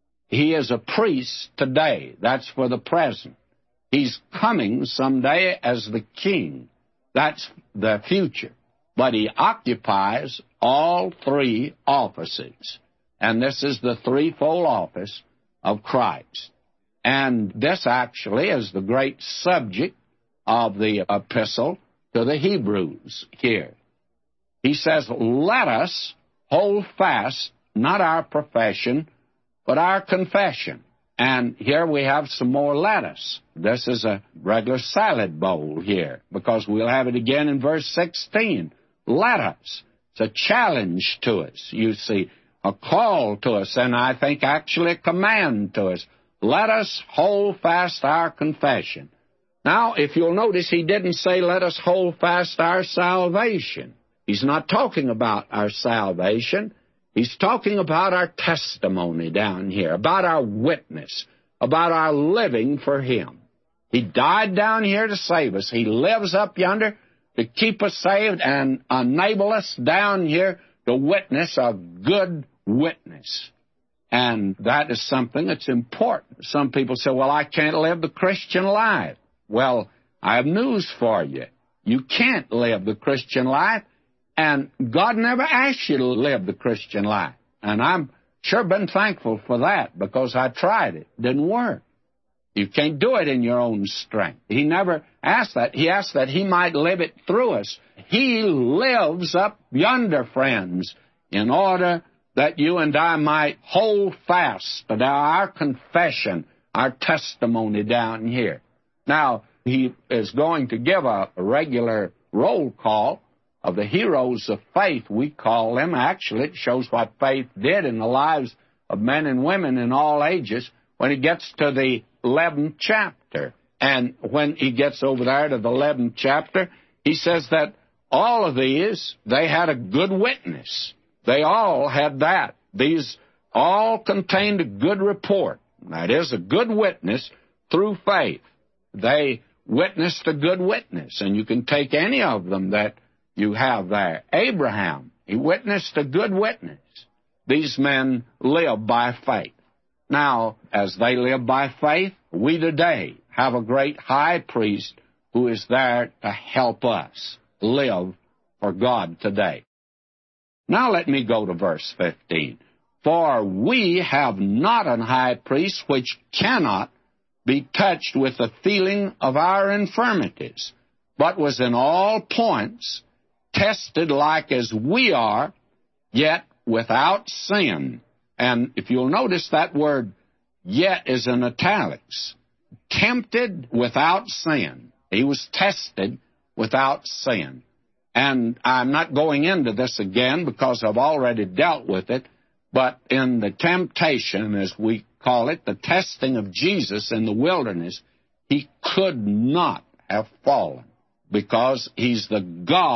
He is a priest today. That's for the present. He's coming someday as the king. That's the future. But he occupies all three offices. And this is the threefold office of Christ. And this actually is the great subject of the epistle to the Hebrews here. He says, let us hold fast, not our profession, but our confession. And here we have some more lettuce. This is a regular salad bowl here, because we'll have it again in verse 16. Let us. It's a challenge to us, you see, a call to us, and I think actually a command to us. Let us hold fast our confession. Now, if you'll notice, he didn't say, let us hold fast our salvation. He's not talking about our salvation. He's talking about our testimony down here, about our witness, about our living for Him. He died down here to save us. He lives up yonder to keep us saved and enable us down here to witness a good witness. And that is something that's important. Some people say, well, I can't live the Christian life. Well, I have news for you. You can't live the Christian life, and God never asked you to live the Christian life. And I'm sure been thankful for that, because I tried it. It didn't work. You can't do it in your own strength. He never asked that. He asked that He might live it through us. He lives up yonder, friends, in order that you and I might hold fast to our confession, our testimony down here. Now, he is going to give a regular roll call of the heroes of faith, we call them. Actually, it shows what faith did in the lives of men and women in all ages when he gets to the 11th chapter. And when he gets over there to the 11th chapter, he says that all of these, they had a good witness. They all had that. These all contained a good report. That is, a good witness through faith. They witnessed a good witness, and you can take any of them that you have there. Abraham, he witnessed a good witness. These men lived by faith. Now, as they live by faith, we today have a great high priest who is there to help us live for God today. Now let me go to verse 15. For we have not an high priest which cannot be touched with the feeling of our infirmities, but was in all points tested like as we are, yet without sin. And if you'll notice, that word yet is in italics. Tempted without sin. He was tested without sin. And I'm not going into this again because I've already dealt with it, but in the temptation, as we call it, the testing of Jesus in the wilderness, He could not have fallen because He's the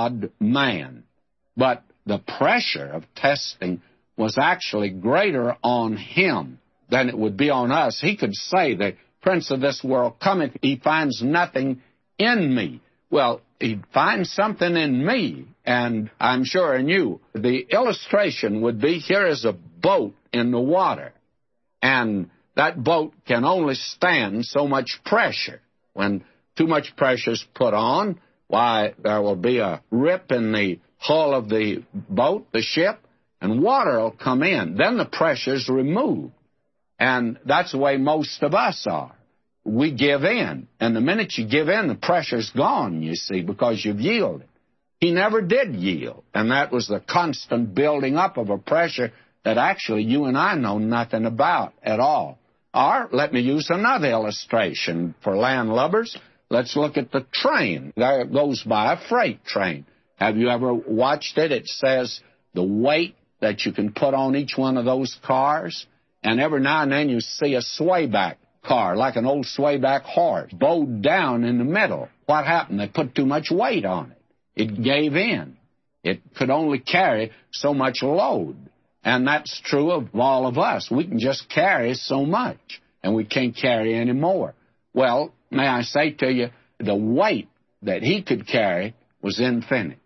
God-man. But the pressure of testing was actually greater on Him than it would be on us. He could say, the prince of this world cometh, he finds nothing in me. Well, he'd find something in me, and I'm sure in you. The illustration would be, here is a boat in the water, and that boat can only stand so much pressure. When too much pressure is put on, why, there will be a rip in the hull of the boat, the ship, and water will come in. Then the pressure's removed. And that's the way most of us are. We give in. And the minute you give in, the pressure's gone, you see, because you've yielded. He never did yield. And that was the constant building up of a pressure that actually you and I know nothing about at all. Or, let me use another illustration for landlubbers. Let's look at the train. There it goes by, a freight train. Have you ever watched it? It says the weight that you can put on each one of those cars. And every now and then you see a swayback car, like an old swayback horse, bowed down in the middle. What happened? They put too much weight on it. It gave in. It could only carry so much load. And that's true of all of us. We can just carry so much, and we can't carry any more. Well, may I say to you, the weight that he could carry was infinite.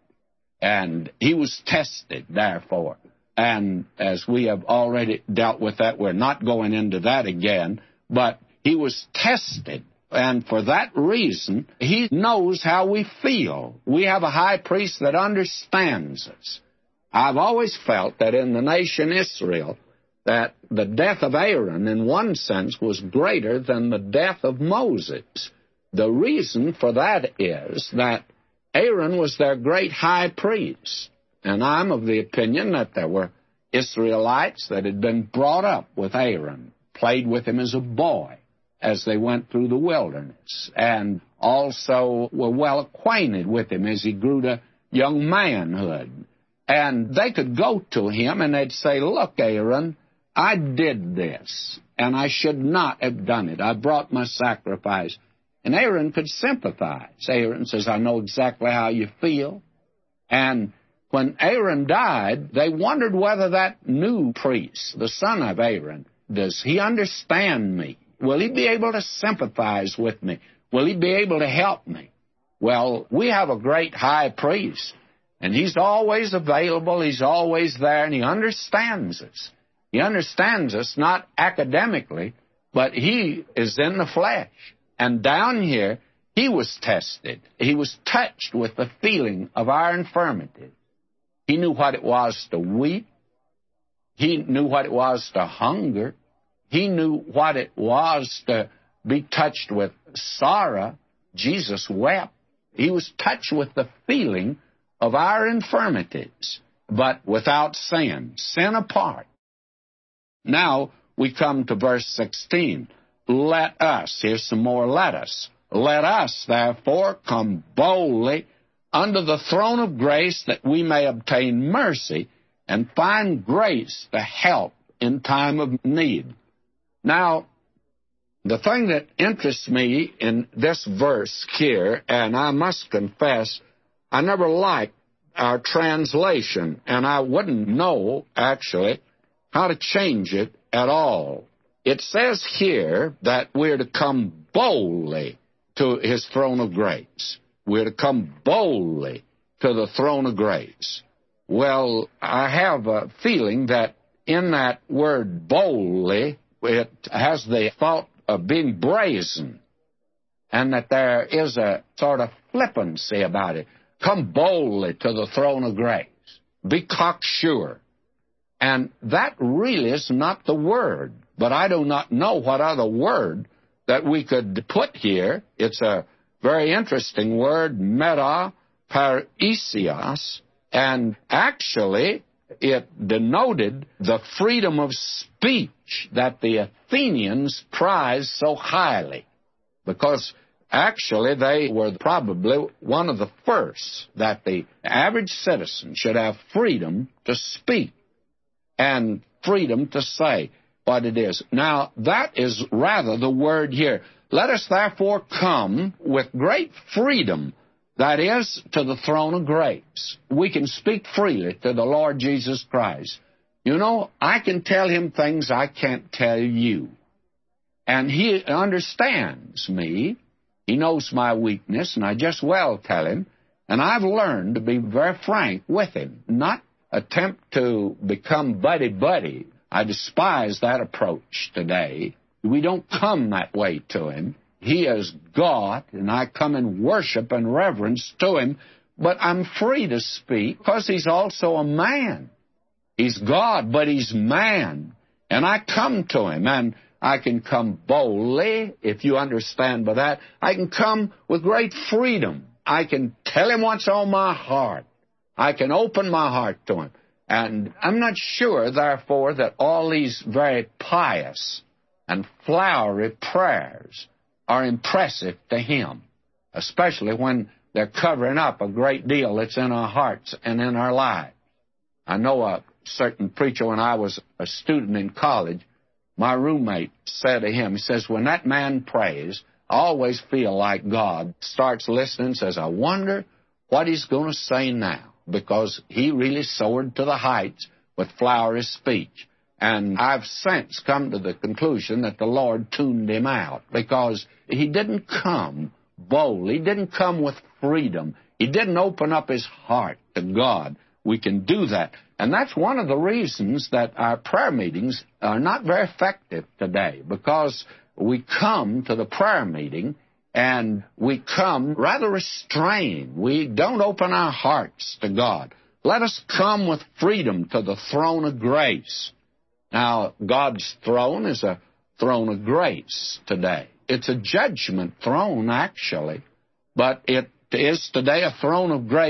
And he was tested, therefore. And as we have already dealt with that, we're not going into that again. But he was tested. And for that reason, he knows how we feel. We have a high priest that understands us. I've always felt that in the nation Israel, that the death of Aaron, in one sense, was greater than the death of Moses. The reason for that is that Aaron was their great high priest. And I'm of the opinion that there were Israelites that had been brought up with Aaron, played with him as a boy as they went through the wilderness, and also were well acquainted with him as he grew to young manhood. And they could go to him and they'd say, "Look, Aaron, I did this, and I should not have done it. I brought my sacrifice." And Aaron could sympathize. Aaron says, "I know exactly how you feel." And when Aaron died, they wondered whether that new priest, the son of Aaron, does he understand me? Will he be able to sympathize with me? Will he be able to help me? Well, we have a great high priest, and he's always available, he's always there, and he understands us. He understands us not academically, but he is in the flesh. And down here, he was tested. He was touched with the feeling of our infirmity. He knew what it was to weep. He knew what it was to hunger. He knew what it was to be touched with sorrow. Jesus wept. He was touched with the feeling of our infirmities, but without sin, sin apart. Now we come to verse 16. Let us, here's some more let us. Let us, therefore, come boldly under the throne of grace that we may obtain mercy and find grace to help in time of need. Now, the thing that interests me in this verse here, and I must confess, I never liked our translation, and I wouldn't know, actually, how to change it at all. It says here that we're to come boldly to his throne of grace. We're to come boldly to the throne of grace. Well, I have a feeling that in that word boldly, it has the thought of being brazen, and that there is a sort of flippancy about it. Come boldly to the throne of grace. Be cocksure. And that really is not the word, but I do not know what other word that we could put here. It's a very interesting word, metaparisios, and actually it denoted the freedom of speech that the Athenians prized so highly, because actually they were probably one of the first that the average citizen should have freedom to speak and freedom to say what it is. Now, that is rather the word here. Let us therefore come with great freedom, that is, to the throne of grace. We can speak freely to the Lord Jesus Christ. You know, I can tell him things I can't tell you. And he understands me. He knows my weakness, and I just well tell him. And I've learned to be very frank with him, not attempt to become buddy-buddy. I despise that approach today. We don't come that way to him. He is God, and I come in worship and reverence to him, but I'm free to speak because he's also a man. He's God, but he's man. And I come to him, and I can come boldly, if you understand by that. I can come with great freedom. I can tell him what's on my heart. I can open my heart to him. And I'm not sure, therefore, that all these very pious and flowery prayers are impressive to him, especially when they're covering up a great deal that's in our hearts and in our lives. I know a certain preacher, when I was a student in college, my roommate said to him, he says, when that man prays, I always feel like God starts listening and says, I wonder what he's going to say now, because he really soared to the heights with flowery speech. And I've since come to the conclusion that the Lord tuned him out, because he didn't come boldly. He didn't come with freedom. He didn't open up his heart to God. We can do that. And that's one of the reasons that our prayer meetings are not very effective today, because we come to the prayer meeting and we come rather restrained. We don't open our hearts to God. Let us come with freedom to the throne of grace. Now, God's throne is a throne of grace today. It's a judgment throne, actually, but it is today a throne of grace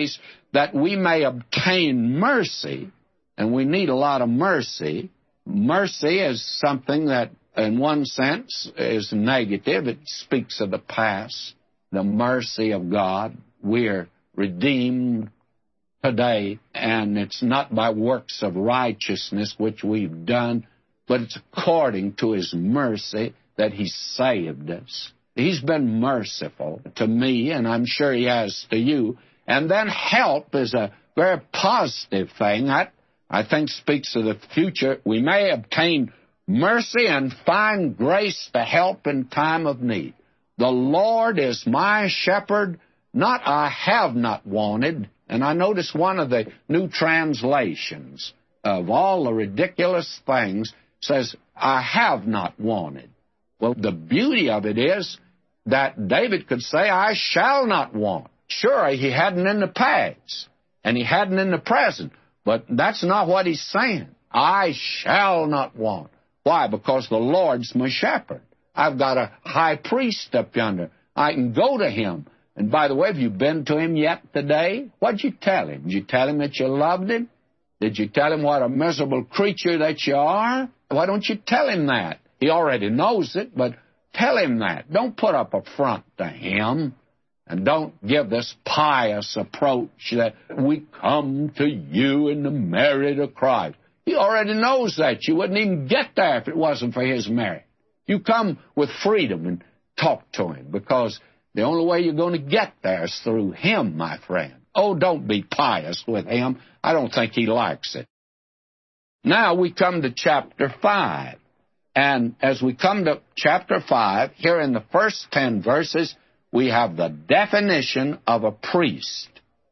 that we may obtain mercy, and we need a lot of mercy. Mercy is something that, in one sense, is negative. It speaks of the past, the mercy of God. We're redeemed today, and it's not by works of righteousness which we've done, but it's according to His mercy that He saved us. He's been merciful to me, and I'm sure He has to you. And then help is a very positive thing. That, I think, speaks of the future. We may obtain mercy and find grace to help in time of need. The Lord is my shepherd, not I have not wanted. And I notice one of the new translations of all the ridiculous things says, I have not wanted. Well, the beauty of it is that David could say, I shall not want. Sure, he hadn't in the past, and he hadn't in the present, but that's not what he's saying. I shall not want. Why? Because the Lord's my shepherd. I've got a high priest up yonder. I can go to him. And by the way, have you been to him yet today? What'd you tell him? Did you tell him that you loved him? Did you tell him what a miserable creature that you are? Why don't you tell him that? He already knows it, but tell him that. Don't put up a front to him. And don't give this pious approach that we come to you in the merit of Christ. He already knows that. You wouldn't even get there if it wasn't for His merit. You come with freedom and talk to Him, because the only way you're going to get there is through Him, my friend. Oh, don't be pious with Him. I don't think He likes it. Now we come to chapter 5. And as we come to chapter 5, here in the first 10 verses, we have the definition of a priest.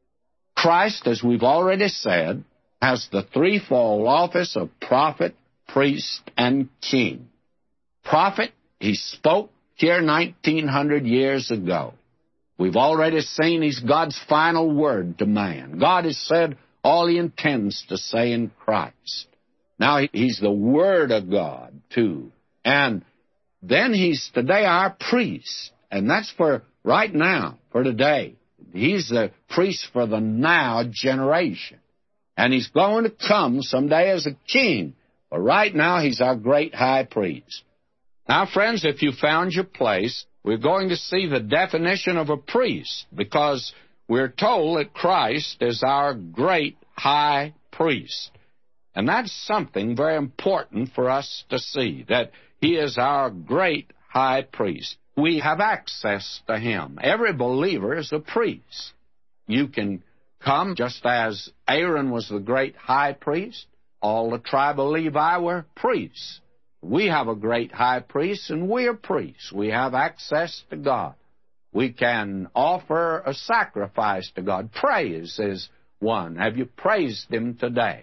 Christ, as we've already said, has the threefold office of prophet, priest, and king. Prophet, He spoke here 1,900 years ago. We've already seen He's God's final word to man. God has said all He intends to say in Christ. Now He's the Word of God, too. And then He's today our priest. And that's for right now, for today. He's the priest for the now generation. And He's going to come someday as a king. But right now, He's our great high priest. Now, friends, if you found your place, we're going to see the definition of a priest, because we're told that Christ is our great high priest. And that's something very important for us to see, that He is our great high priest. We have access to Him. Every believer is a priest. You can come just as Aaron was the great high priest. All the tribe of Levi were priests. We have a great high priest, and we are priests. We have access to God. We can offer a sacrifice to God. Praise is one. Have you praised Him today?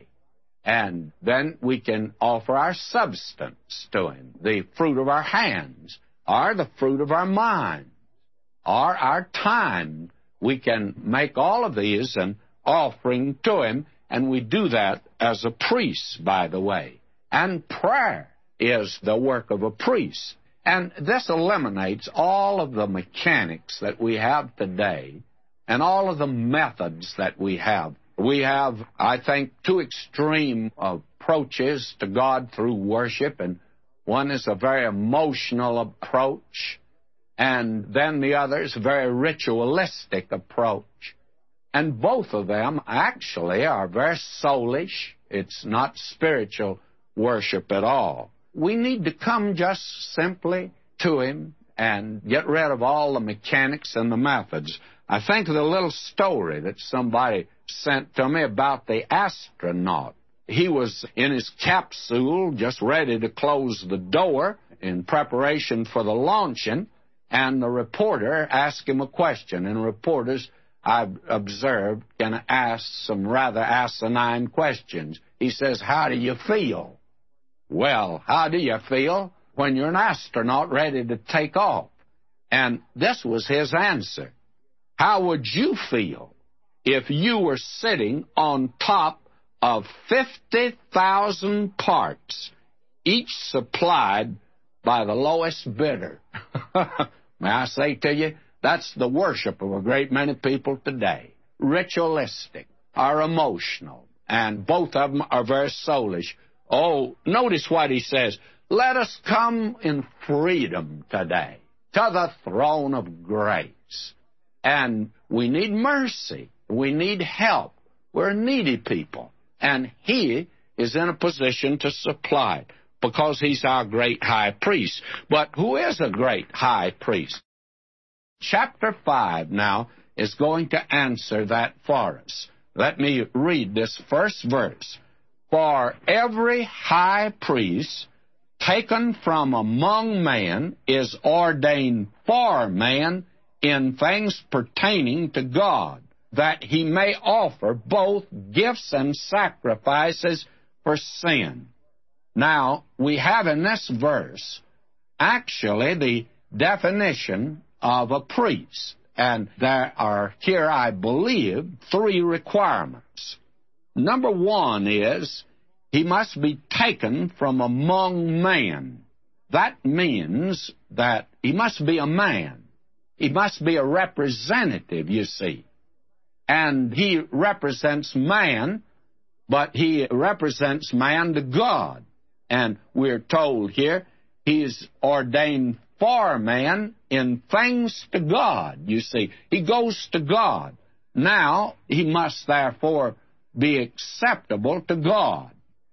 And then we can offer our substance to Him, the fruit of our hands, or the fruit of our mind, or our time. We can make all of these an offering to Him, and we do that as a priest, by the way. And prayer is the work of a priest. And this eliminates all of the mechanics that we have today and all of the methods that we have. We have, I think, two extreme approaches to God through worship, and one is a very emotional approach, and then the other is a very ritualistic approach. And both of them actually are very soulish. It's not spiritual worship at all. We need to come just simply to Him and get rid of all the mechanics and the methods. I think of the little story that somebody sent to me about the astronaut. He was in his capsule just ready to close the door in preparation for the launching, and the reporter asked him a question. And reporters, I've observed, can ask some rather asinine questions. He says, how do you feel? Well, how do you feel when you're an astronaut ready to take off? And this was his answer. How would you feel if you were sitting on top of 50,000 parts, each supplied by the lowest bidder? May I say to you, that's the worship of a great many people today. ritualistic or emotional, and both of them are very soulish. Oh, notice what he says. Let us come in freedom today to the throne of grace. And we need mercy. We need help. We're needy people. And he is in a position to supply it because he's our great high priest. But who is a great high priest? Chapter 5 now is going to answer that for us. Let me read this first verse. For every high priest taken from among men is ordained for man in things pertaining to God, that he may offer both gifts and sacrifices for sin. Now, we have in this verse actually the definition of a priest. And there are here, I believe, 3 requirements. Number 1 is he must be taken from among men. That means that he must be a man. He must be a representative, you see. And he represents man, but he represents man to God. And we're told here he's ordained for man in things to God, you see. He goes to God. Now, he must therefore be acceptable to God.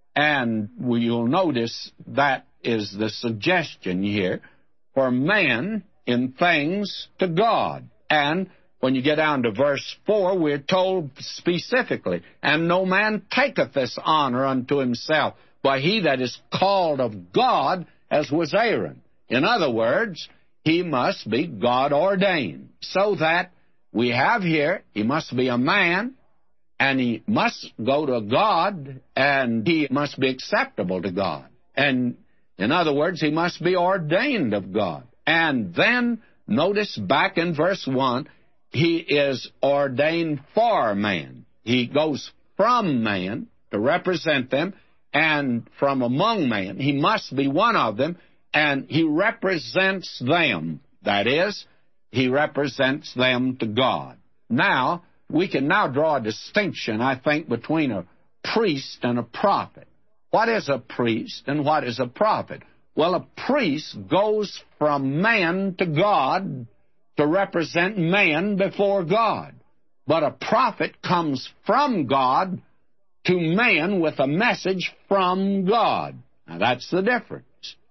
And you'll notice that is the suggestion here, for man in things to God. And when you get down to verse 4, we're told specifically, and no man taketh this honor unto himself, but he that is called of God, as was Aaron. In other words, he must be God-ordained, so that we have here, he must be a man, and he must go to God, and he must be acceptable to God. And in other words, he must be ordained of God. And then, notice back in verse 1, he is ordained for man. He goes from man to represent them, and from among man. He must be one of them, and he represents them. That is, he represents them to God. Now, we can now draw a distinction, I think, between a priest and a prophet. What is a priest and what is a prophet? Well, a priest goes from man to God to represent man before God. But a prophet comes from God to man with a message from God. Now, that's the difference.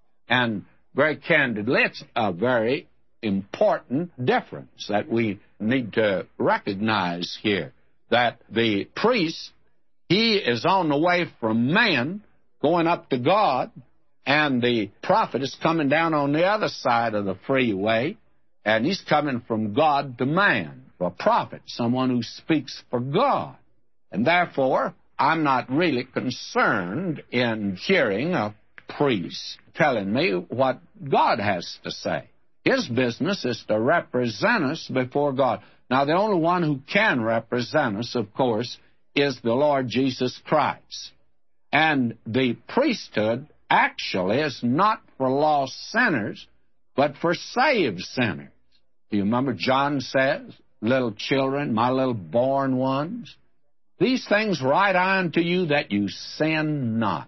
And very candidly, it's a very important difference that we need to recognize here, that the priest, he is on the way from man going up to God, and the prophet is coming down on the other side of the freeway, and he's coming from God to man. A prophet, someone who speaks for God. And therefore, I'm not really concerned in hearing a priest telling me what God has to say. His business is to represent us before God. Now, the only one who can represent us, of course, is the Lord Jesus Christ. And the priesthood actually is not for lost sinners, but for saved sinners. Do you remember John says, little children, my little born ones, these things write I unto you that you sin not.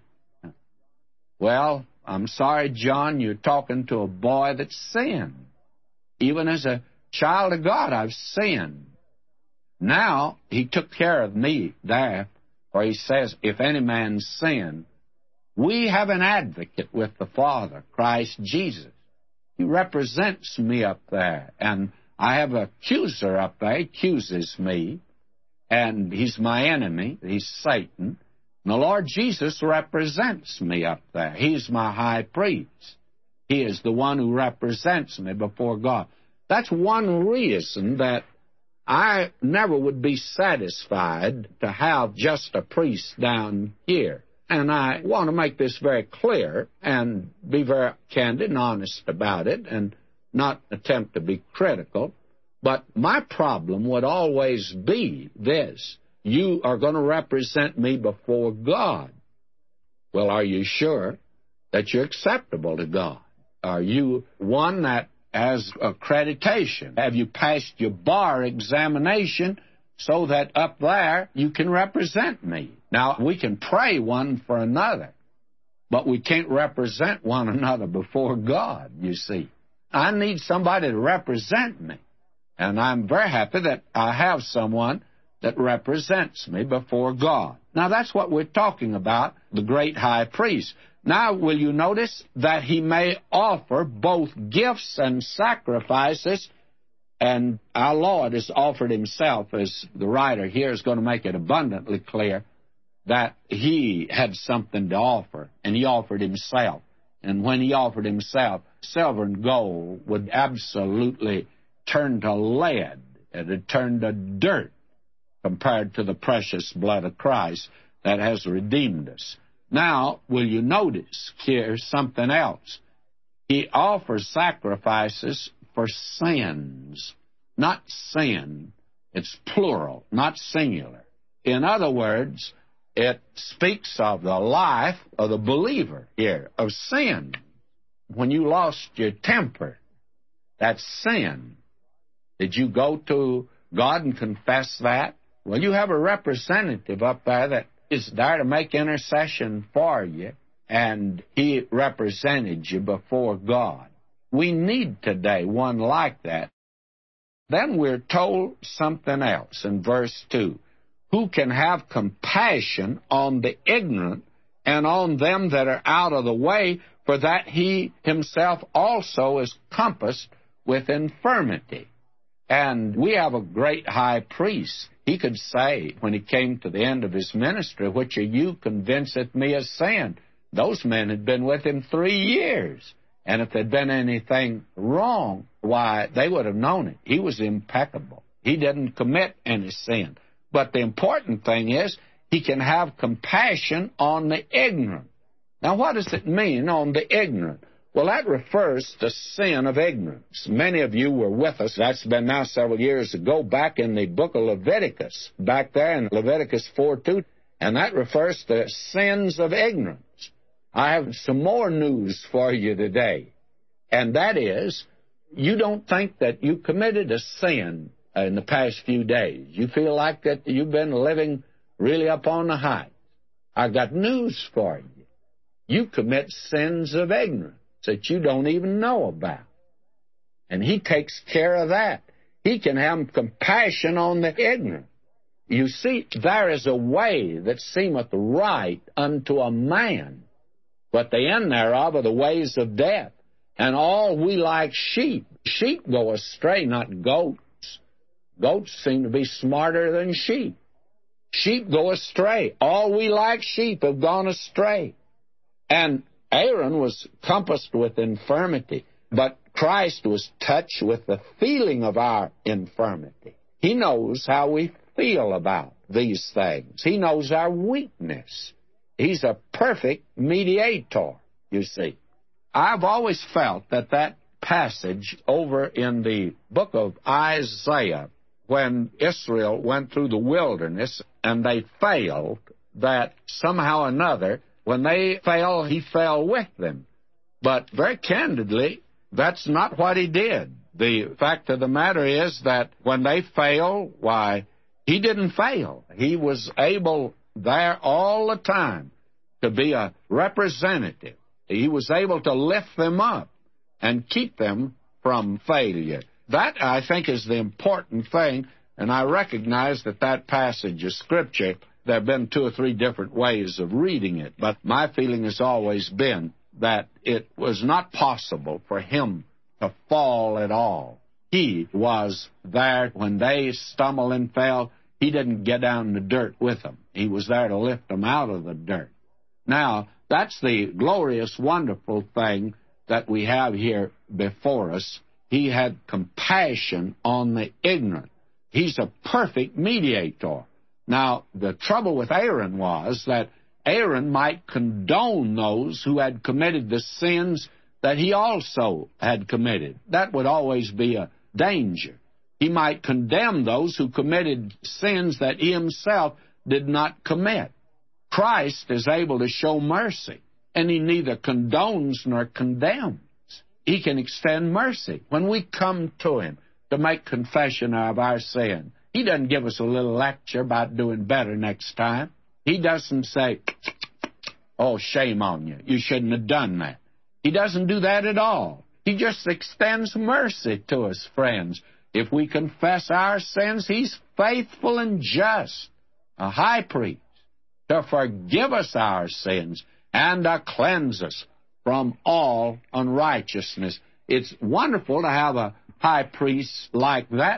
Well, I'm sorry, John, you're talking to a boy that's sinned. Even as a child of God, I've sinned. Now, he took care of me there, for he says, if any man sin, we have an advocate with the Father, Christ Jesus. He represents me up there, and I have an accuser up there. He accuses me, and he's my enemy. He's Satan. And the Lord Jesus represents me up there. He's my high priest. He is the one who represents me before God. That's one reason that I never would be satisfied to have just a priest down here. And I want to make this very clear and be very candid and honest about it and not attempt to be critical. But my problem would always be this: you are going to represent me before God. Well, are you sure that you're acceptable to God? Are you one that has accreditation? Have you passed your bar examination so that up there you can represent me. Now, we can pray one for another, but we can't represent one another before God, you see. I need somebody to represent me, and I'm very happy that I have someone that represents me before God. Now, that's what we're talking about, the great high priest. Now, will you notice that he may offer both gifts and sacrifices, and our Lord has offered himself, as the writer here is going to make it abundantly clear, that he had something to offer, and he offered himself. And when he offered himself, silver and gold would absolutely turn to lead. It would turn to dirt compared to the precious blood of Christ that has redeemed us. Now, will you notice here something else? He offers sacrifices for sins, not sin. It's plural, not singular. In other words, it speaks of the life of the believer here, of sin. When you lost your temper, that's sin. Did you go to God and confess that? Well, you have a representative up there that is there to make intercession for you, and he represented you before God. We need today one like that. Then we're told something else in verse 2. Who can have compassion on the ignorant and on them that are out of the way, for that he himself also is compassed with infirmity. And we have a great high priest. He could say, when he came to the end of his ministry, which of you convinceth me of sin? Those men had been with him 3 years. And if there'd been anything wrong, why, they would have known it. He was impeccable. He didn't commit any sin. But the important thing is, he can have compassion on the ignorant. Now, what does it mean, on the ignorant? Well, that refers to sin of ignorance. Many of you were with us, that's been now several years ago, back in the book of Leviticus, back there in Leviticus 4:2, and that refers to sins of ignorance. I have some more news for you today, and that is, you don't think that you committed a sin in the past few days. You feel like that you've been living really up on the heights. I've got news for you. You commit sins of ignorance that you don't even know about. And he takes care of that. He can have compassion on the ignorant. You see, there is a way that seemeth right unto a man, but the end thereof are the ways of death. And all we like sheep. Sheep go astray, not goats. Goats seem to be smarter than sheep. Sheep go astray. All we like sheep have gone astray. And Aaron was compassed with infirmity, but Christ was touched with the feeling of our infirmity. He knows how we feel about these things. He knows our weakness. He's a perfect mediator, you see. I've always felt that passage over in the book of Isaiah, when Israel went through the wilderness and they failed, that somehow or another, when they fell, he fell with them. But very candidly, that's not what he did. The fact of the matter is that when they failed, why, he didn't fail. He was able there all the time to be a representative. He was able to lift them up and keep them from failure. That, I think, is the important thing, and I recognize that passage of Scripture, there have been 2 or 3 different ways of reading it, but my feeling has always been that it was not possible for him to fall at all. He was there when they stumbled and fell. He didn't get down in the dirt with them. He was there to lift them out of the dirt. Now, that's the glorious, wonderful thing that we have here before us. He had compassion on the ignorant. He's a perfect mediator. Now, the trouble with Aaron was that Aaron might condone those who had committed the sins that he also had committed. That would always be a danger. He might condemn those who committed sins that he himself did not commit. Christ is able to show mercy, and he neither condones nor condemns. He can extend mercy. When we come to him to make confession of our sin, He doesn't give us a little lecture about doing better next time. He doesn't say, oh, shame on you. You shouldn't have done that. He doesn't do that at all. He just extends mercy to us, friends. If we confess our sins, He's faithful and just, a high priest, to forgive us our sins and to cleanse us from all unrighteousness. It's wonderful to have a high priest like that.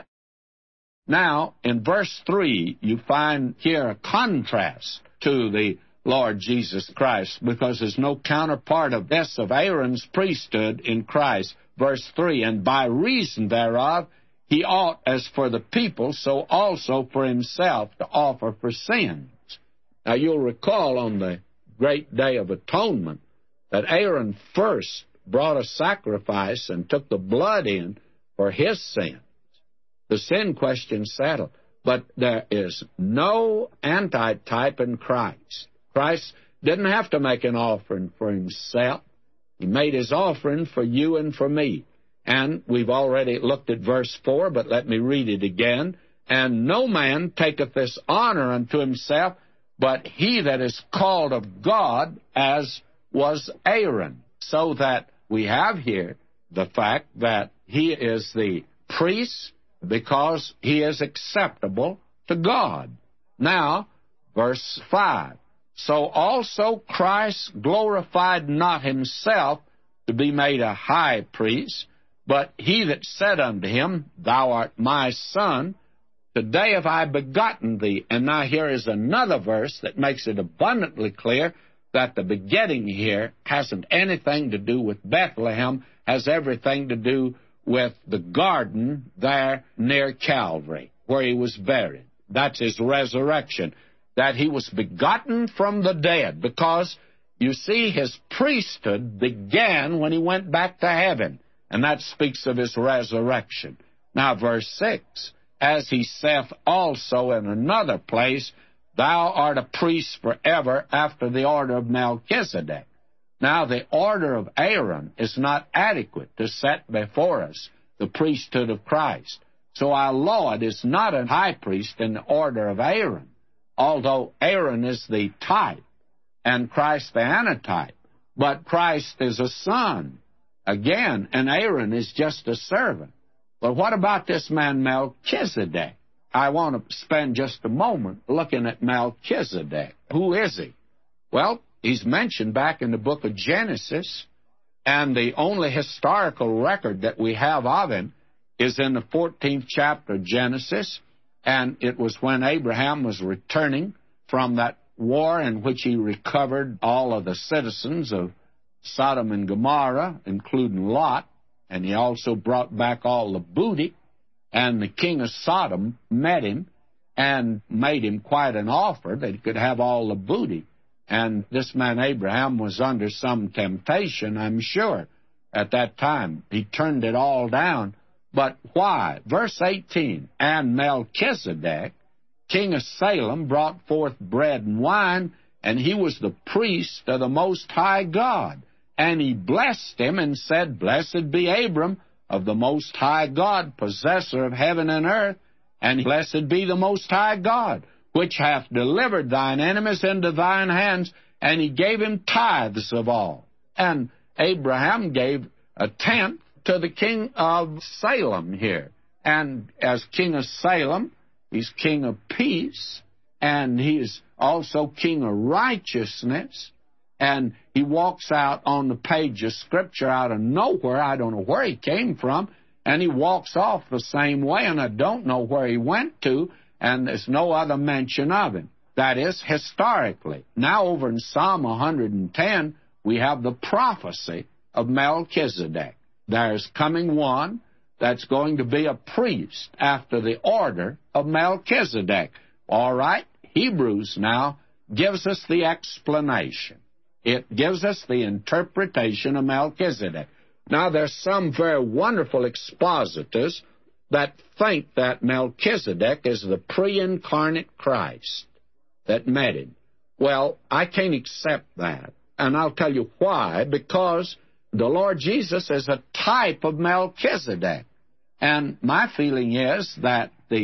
Now, in verse 3, you find here a contrast to the Lord Jesus Christ, because there's no counterpart of this of Aaron's priesthood in Christ. Verse 3, and by reason thereof he ought, as for the people, so also for himself, to offer for sins. Now, you'll recall on the great day of atonement that Aaron first brought a sacrifice and took the blood in for his sins. The sin question settled. But there is no antitype in Christ. Christ didn't have to make an offering for himself. He made his offering for you and for me. And we've already looked at verse 4, but let me read it again. And no man taketh this honor unto himself, but he that is called of God, as was Aaron. So that we have here the fact that he is the priest because he is acceptable to God. Now, verse 5. So also Christ glorified not himself to be made a high priest, but he that said unto him, Thou art my son, today have I begotten thee. And now here is another verse that makes it abundantly clear that the begetting here hasn't anything to do with Bethlehem, has everything to do with the garden there near Calvary, where he was buried. That's his resurrection, that he was begotten from the dead, because, you see, his priesthood began when he went back to heaven, and that speaks of his resurrection. Now, verse 6, as he saith also in another place, Thou art a priest forever after the order of Melchizedek. Now, the order of Aaron is not adequate to set before us the priesthood of Christ. So our Lord is not a high priest in the order of Aaron, although Aaron is the type and Christ the antitype. But Christ is a son, again, and Aaron is just a servant. But what about this man Melchizedek? I want to spend just a moment looking at Melchizedek. Who is he? Well, he's mentioned back in the book of Genesis, and the only historical record that we have of him is in the 14th chapter of Genesis, and it was when Abraham was returning from that war in which he recovered all of the citizens of Sodom and Gomorrah, including Lot, and he also brought back all the booty, and the king of Sodom met him and made him quite an offer that he could have all the booty. And this man Abraham was under some temptation, I'm sure, at that time. He turned it all down. But why? Verse 18, and Melchizedek, king of Salem, brought forth bread and wine, and he was the priest of the Most High God. And he blessed him and said, Blessed be Abram of the Most High God, possessor of heaven and earth, and blessed be the Most High God, which hath delivered thine enemies into thine hands, and he gave him tithes of all. And Abraham gave a tenth to the king of Salem here. And as king of Salem, he's king of peace, and he's also king of righteousness. And he walks out on the page of Scripture out of nowhere. I don't know where he came from. And he walks off the same way, and I don't know where he went to, and there's no other mention of him. That is, historically. Now, over in Psalm 110, we have the prophecy of Melchizedek. There's coming one that's going to be a priest after the order of Melchizedek. All right, Hebrews now gives us the explanation. It gives us the interpretation of Melchizedek. Now, there's some very wonderful expositors that think that Melchizedek is the pre-incarnate Christ that met him. Well, I can't accept that, and I'll tell you why. Because the Lord Jesus is a type of Melchizedek. And my feeling is that the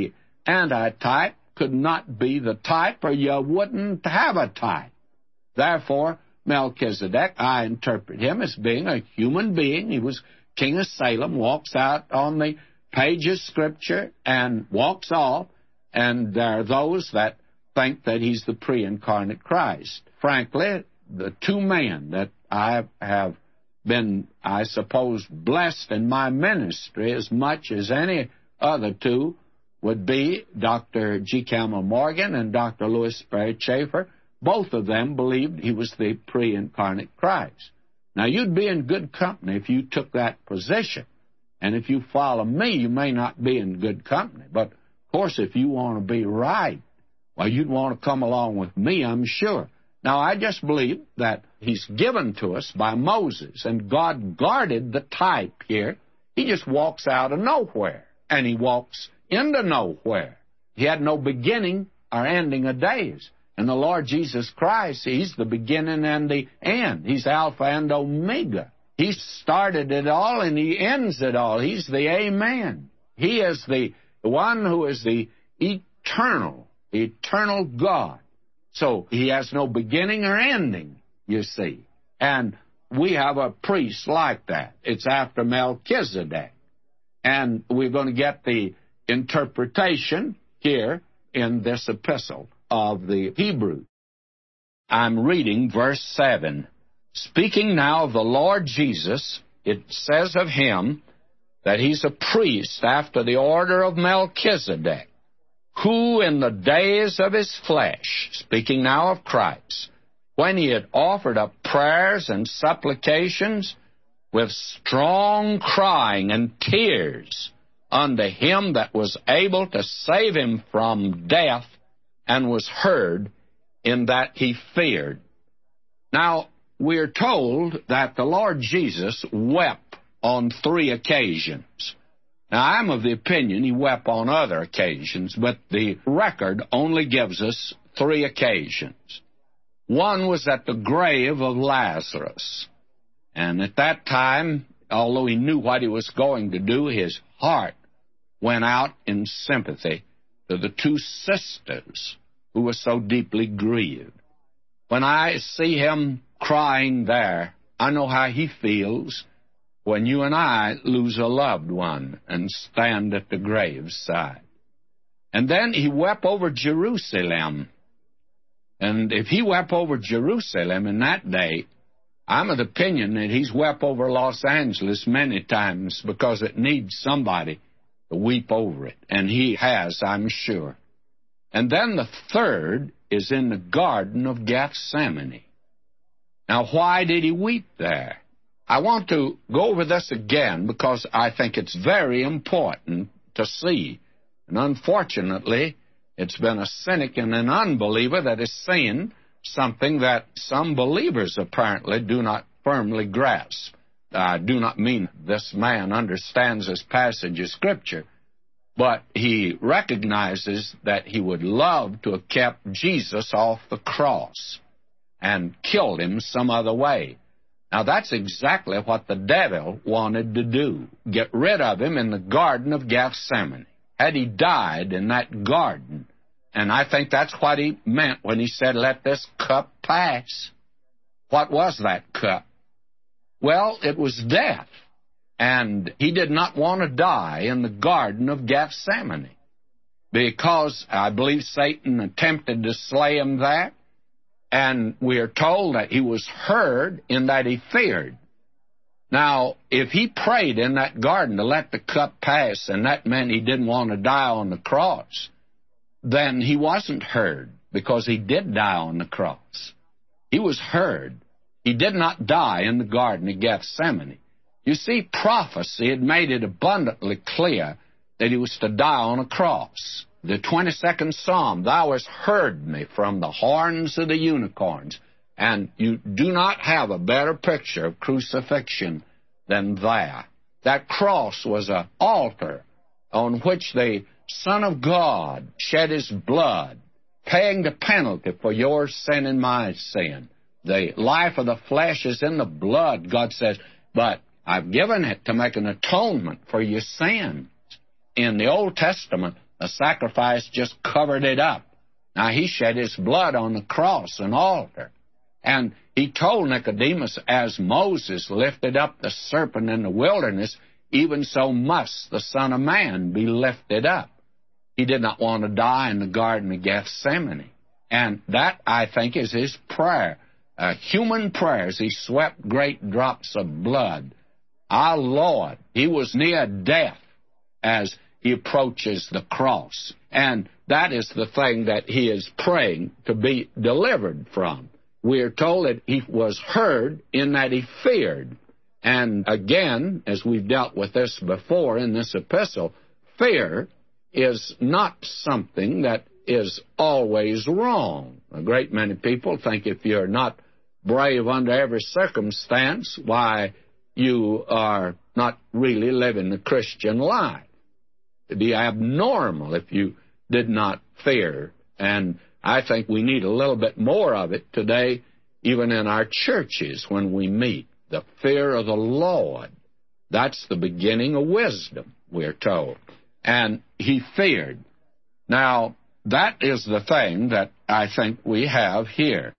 antitype could not be the type, or you wouldn't have a type. Therefore, Melchizedek, I interpret him as being a human being. He was king of Salem, walks out on the page of Scripture and walks off, and there are those that think that he's the pre-incarnate Christ. Frankly, the two men that I have been, I suppose, blessed in my ministry as much as any other two would be Dr. G. Campbell Morgan and Dr. Louis Sperry Chafer. Both of them believed he was the pre-incarnate Christ. Now, you'd be in good company if you took that position. And if you follow me, you may not be in good company. But, of course, if you want to be right, well, you'd want to come along with me, I'm sure. Now, I just believe that he's given to us by Moses, and God guarded the type here. He just walks out of nowhere, and he walks into nowhere. He had no beginning or ending of days. And the Lord Jesus Christ, he's the beginning and the end. He's Alpha and Omega. He started it all, and he ends it all. He's the Amen. He is the one who is the eternal God. So he has no beginning or ending, you see. And we have a priest like that. It's after Melchizedek. And we're going to get the interpretation here in this epistle of the Hebrews. I'm reading verse 7. Speaking now of the Lord Jesus, it says of him that he's a priest after the order of Melchizedek, who in the days of his flesh, speaking now of Christ, when he had offered up prayers and supplications with strong crying and tears unto him that was able to save him from death, and was heard in that he feared. Now, we're told that the Lord Jesus wept on 3 occasions. Now, I'm of the opinion he wept on other occasions, but the record only gives us 3 occasions. One was at the grave of Lazarus. And at that time, although he knew what he was going to do, his heart went out in sympathy to the 2 sisters who were so deeply grieved. When I see him crying there, I know how he feels when you and I lose a loved one and stand at the graveside. And then he wept over Jerusalem. And if he wept over Jerusalem in that day, I'm of the opinion that he's wept over Los Angeles many times because it needs somebody to weep over it. And he has, I'm sure. And then the third is in the Garden of Gethsemane. Now, why did he weep there? I want to go over this again because I think it's very important to see. And unfortunately, it's been a cynic and an unbeliever that has seen something that some believers apparently do not firmly grasp. I do not mean this man understands this passage of Scripture, but he recognizes that he would love to have kept Jesus off the cross and killed him some other way. Now, that's exactly what the devil wanted to do, get rid of him in the Garden of Gethsemane. Had he died in that garden, and I think that's what he meant when he said, let this cup pass. What was that cup? Well, it was death. And he did not want to die in the Garden of Gethsemane because I believe Satan attempted to slay him there. And we are told that he was heard in that he feared. Now, if he prayed in that garden to let the cup pass, and that meant he didn't want to die on the cross, then he wasn't heard because he did die on the cross. He was heard. He did not die in the Garden of Gethsemane. You see, prophecy had made it abundantly clear that he was to die on a cross. The 22nd Psalm, thou hast heard me from the horns of the unicorns. And you do not have a better picture of crucifixion than that. That cross was an altar on which the Son of God shed his blood, paying the penalty for your sin and my sin. The life of the flesh is in the blood, God says, but I've given it to make an atonement for your sins. In the Old Testament, The sacrifice just covered it up. Now, he shed his blood on the cross and altar. And he told Nicodemus, as Moses lifted up the serpent in the wilderness, even so must the Son of Man be lifted up. He did not want to die in the Garden of Gethsemane. And that, I think, is his prayer. Human prayers. He swept great drops of blood. Our Lord, he was near death as he approaches the cross. And that is the thing that he is praying to be delivered from. We are told that he was heard in that he feared. And again, as we've dealt with this before in this epistle, fear is not something that is always wrong. A great many people think if you're not brave under every circumstance, why, you are not really living the Christian life. It'd be abnormal if you did not fear. And I think we need a little bit more of it today, even in our churches when we meet. The fear of the Lord. That's the beginning of wisdom, we're told. And he feared. Now, that is the thing that I think we have here.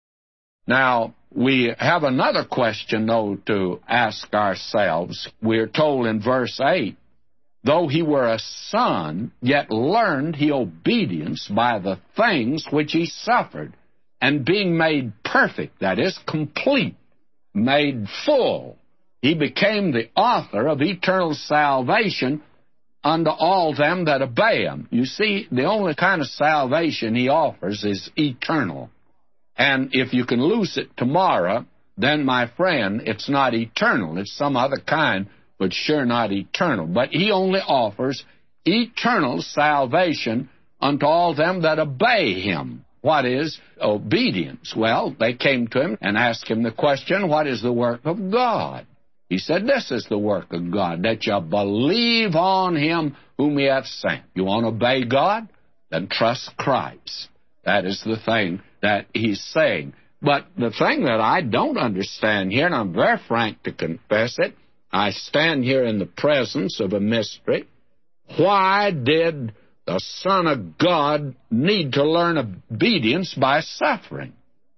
Now, we have another question, though, to ask ourselves. We're told in verse 8, though he were a son, yet learned he obedience by the things which he suffered, and being made perfect, that is, complete, made full, he became the author of eternal salvation unto all them that obey him. You see, the only kind of salvation he offers is eternal. And if you can lose it tomorrow, then, my friend, it's not eternal. It's some other kind, but sure not eternal. But he only offers eternal salvation unto all them that obey him. What is obedience? Well, they came to him and asked him the question, what is the work of God? He said, this is the work of God, that you believe on him whom he hath sent. You want to obey God? Then trust Christ. That is the thing that he's saying. But the thing that I don't understand here, and I'm very frank to confess it, I stand here in the presence of a mystery. Why did the Son of God need to learn obedience by suffering?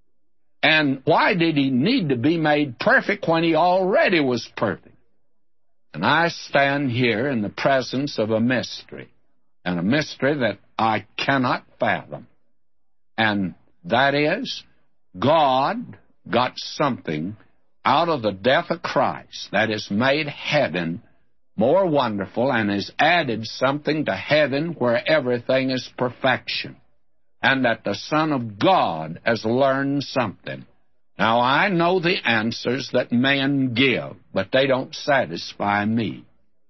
And why did he need to be made perfect when he already was perfect? And I stand here in the presence of a mystery, and a mystery that I cannot fathom. And that is, God got something out of the death of Christ that has made heaven more wonderful and has added something to heaven where everything is perfection, and that the Son of God has learned something. Now, I know the answers that men give, but they don't satisfy me.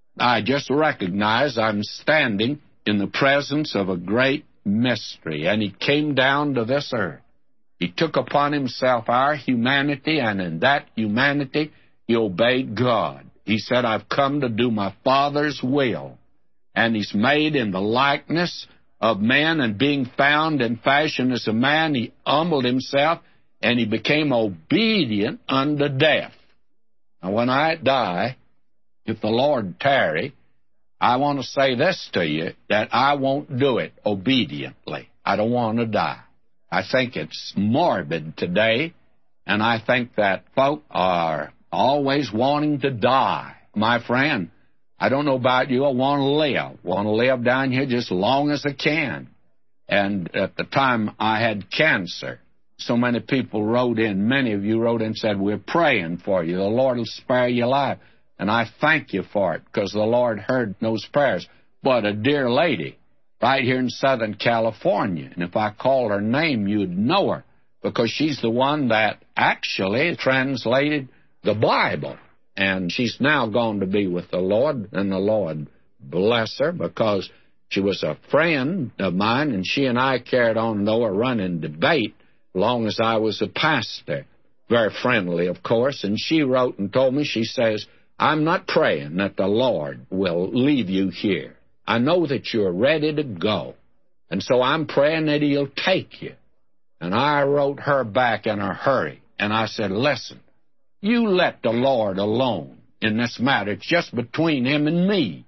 I just recognize I'm standing in the presence of a great mystery, and he came down to this earth. He took upon himself our humanity, and in that humanity, he obeyed God. He said, I've come to do my Father's will. And he's made in the likeness of man, and being found in fashion as a man, he humbled himself, and he became obedient unto death. Now, when I die, if the Lord tarry, I want to say this to you, that I won't do it obediently. I don't want to die. I think it's morbid today, and I think that folk are always wanting to die. My friend, I don't know about you, I want to live down here just as long as I can. And at the time I had cancer, so many people wrote in, many of you wrote in and said, we're praying for you, the Lord will spare your life. And I thank you for it, because the Lord heard those prayers. But a dear lady, right here in Southern California, and if I called her name, you'd know her, because she's the one that actually translated the Bible. And she's now gone to be with the Lord, and the Lord bless her, because she was a friend of mine, and she and I carried on, though, a running debate as long as I was a pastor. Very friendly, of course, and she wrote and told me, she says, I'm not praying that the Lord will leave you here. I know that you're ready to go, and so I'm praying that he'll take you. And I wrote her back in a hurry, and I said, listen, you let the Lord alone in this matter. It's just between him and me.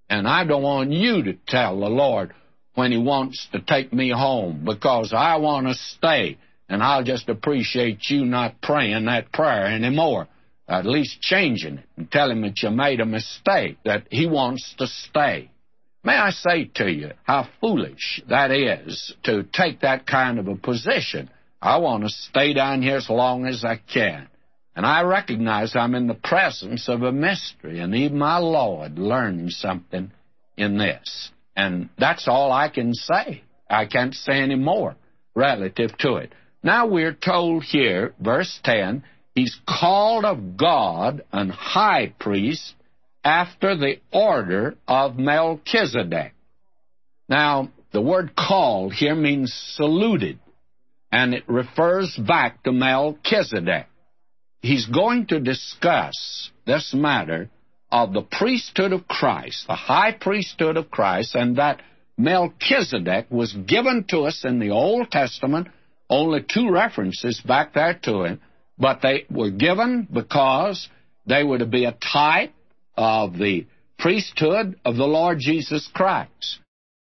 And I don't want you to tell the Lord when He wants to take me home, because I want to stay, and I'll just appreciate you not praying that prayer anymore, at least changing it, and tell Him that you made a mistake, that He wants to stay. May I say to you how foolish that is to take that kind of a position. I want to stay down here as long as I can. And I recognize I'm in the presence of a mystery, and even my Lord learned something in this. And that's all I can say. I can't say any more relative to it. Now we're told here, verse 10, He's called of God an high priest after the order of Melchizedek. Now, the word called here means saluted, and it refers back to Melchizedek. He's going to discuss this matter of the priesthood of Christ, the high priesthood of Christ, and that Melchizedek was given to us in the Old Testament, only 2 references back there to him, but they were given because they were to be a type of the priesthood of the Lord Jesus Christ.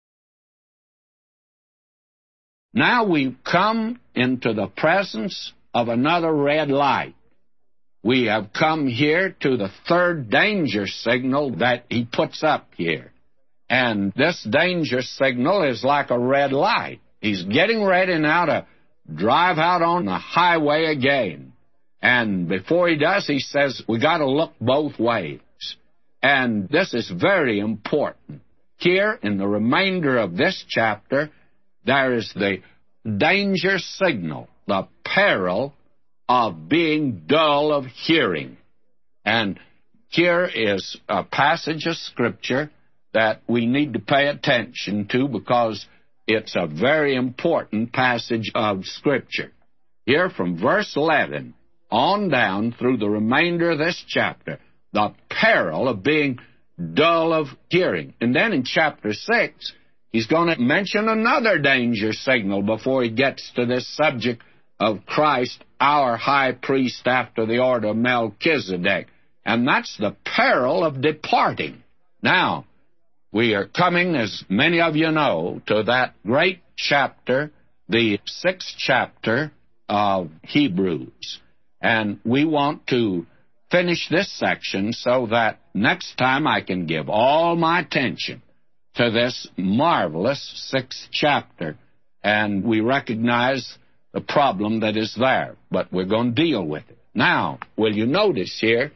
Now we've come into the presence of another red light. We have come here to the 3rd danger signal that He puts up here. And this danger signal is like a red light. He's getting ready now to drive out on the highway again. And before He does, He says, we got to look both ways. And this is very important. Here, in the remainder of this chapter, there is the danger signal, the peril of being dull of hearing. And here is a passage of Scripture that we need to pay attention to, because it's a very important passage of Scripture. Here from verse 11 on down through the remainder of this chapter, the peril of being dull of hearing. And then in chapter 6, he's going to mention another danger signal before he gets to this subject of Christ, our high priest after the order of Melchizedek. And that's the peril of departing. Now, we are coming, as many of you know, to that great chapter, the 6th chapter of Hebrews. And we want to finish this section so that next time I can give all my attention to this marvelous 6th chapter. And we recognize the problem that is there, but we're going to deal with it. Now, will you notice here,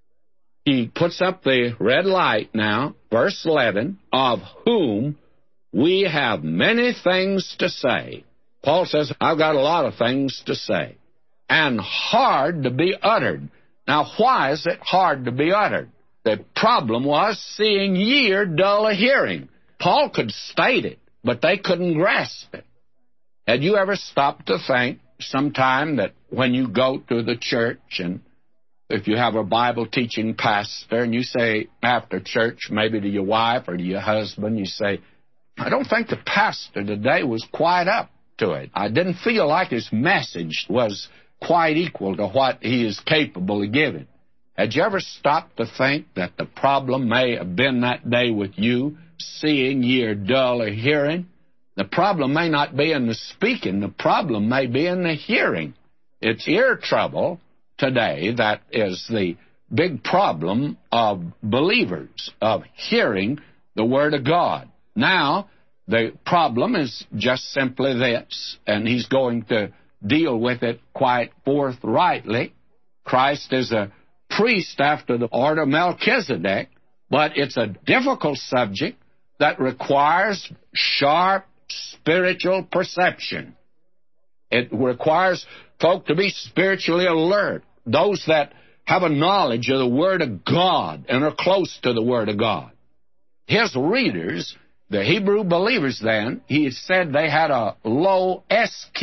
he puts up the red light now, verse 11, of whom we have many things to say. Paul says, I've got a lot of things to say, and hard to be uttered. Now, why is it hard to be uttered? The problem was, seeing ye are dull of hearing. Paul could state it, but they couldn't grasp it. Had you ever stopped to think sometime that when you go to the church, and if you have a Bible-teaching pastor, and you say after church, maybe to your wife or to your husband, you say, I don't think the pastor today was quite up to it. I didn't feel like his message was quite equal to what he is capable of giving. Had you ever stopped to think that the problem may have been that day with you, seeing ye are dull of hearing? The problem may not be in the speaking. The problem may be in the hearing. It's ear trouble today that is the big problem of believers, of hearing the Word of God. Now, the problem is just simply this, and he's going to deal with it quite forthrightly. Christ is a priest after the order of Melchizedek, but it's a difficult subject that requires sharp spiritual perception. It requires folk to be spiritually alert, those that have a knowledge of the Word of God and are close to the Word of God. His readers, the Hebrew believers then, he said they had a low SQ,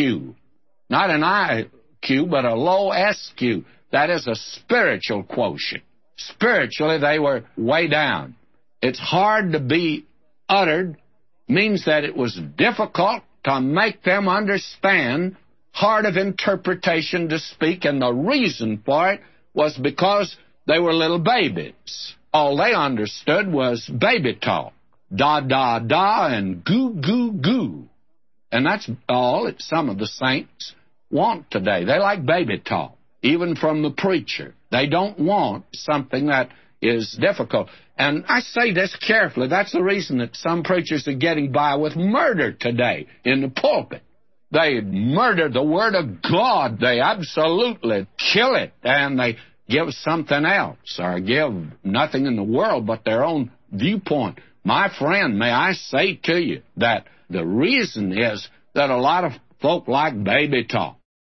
not an IQ, but a low SQ. That is a spiritual quotient. Spiritually, they were way down. It's hard to be uttered, means that it was difficult to make them understand, hard of interpretation to speak, and the reason for it was because they were little babies. All they understood was baby talk. Da, da, da, and goo, goo, goo. And that's all that some of the saints want today. They like baby talk, even from the preacher. They don't want something that is difficult. And I say this carefully. That's the reason that some preachers are getting by with murder today in the pulpit. They murder the Word of God. They absolutely kill it, and they give something else or give nothing in the world but their own viewpoint. My friend, may I say to you that the reason is that a lot of folk like baby talk.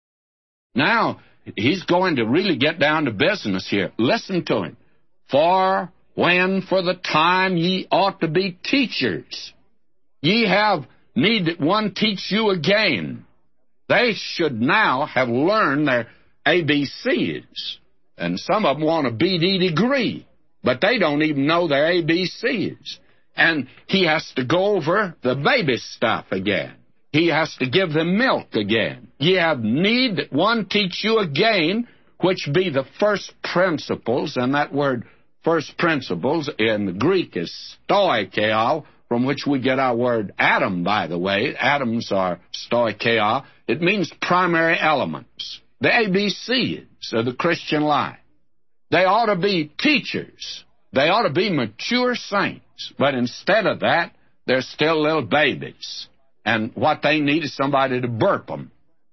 Now, he's going to really get down to business here. Listen to him. For when for the time ye ought to be teachers, ye have need that one teach you again. They should now have learned their ABCs. And some of them want a BD degree, but they don't even know their ABCs. And he has to go over the baby stuff again. He has to give them milk again. Ye have need that one teach you again, which be the first principles, and that word first principles in the Greek is stoikeo, from which we get our word atom, by the way. Atoms are stoikeo. It means primary elements, the ABCs of the Christian life. They ought to be teachers. They ought to be mature saints. But instead of that, they're still little babies. And what they need is somebody to burp them.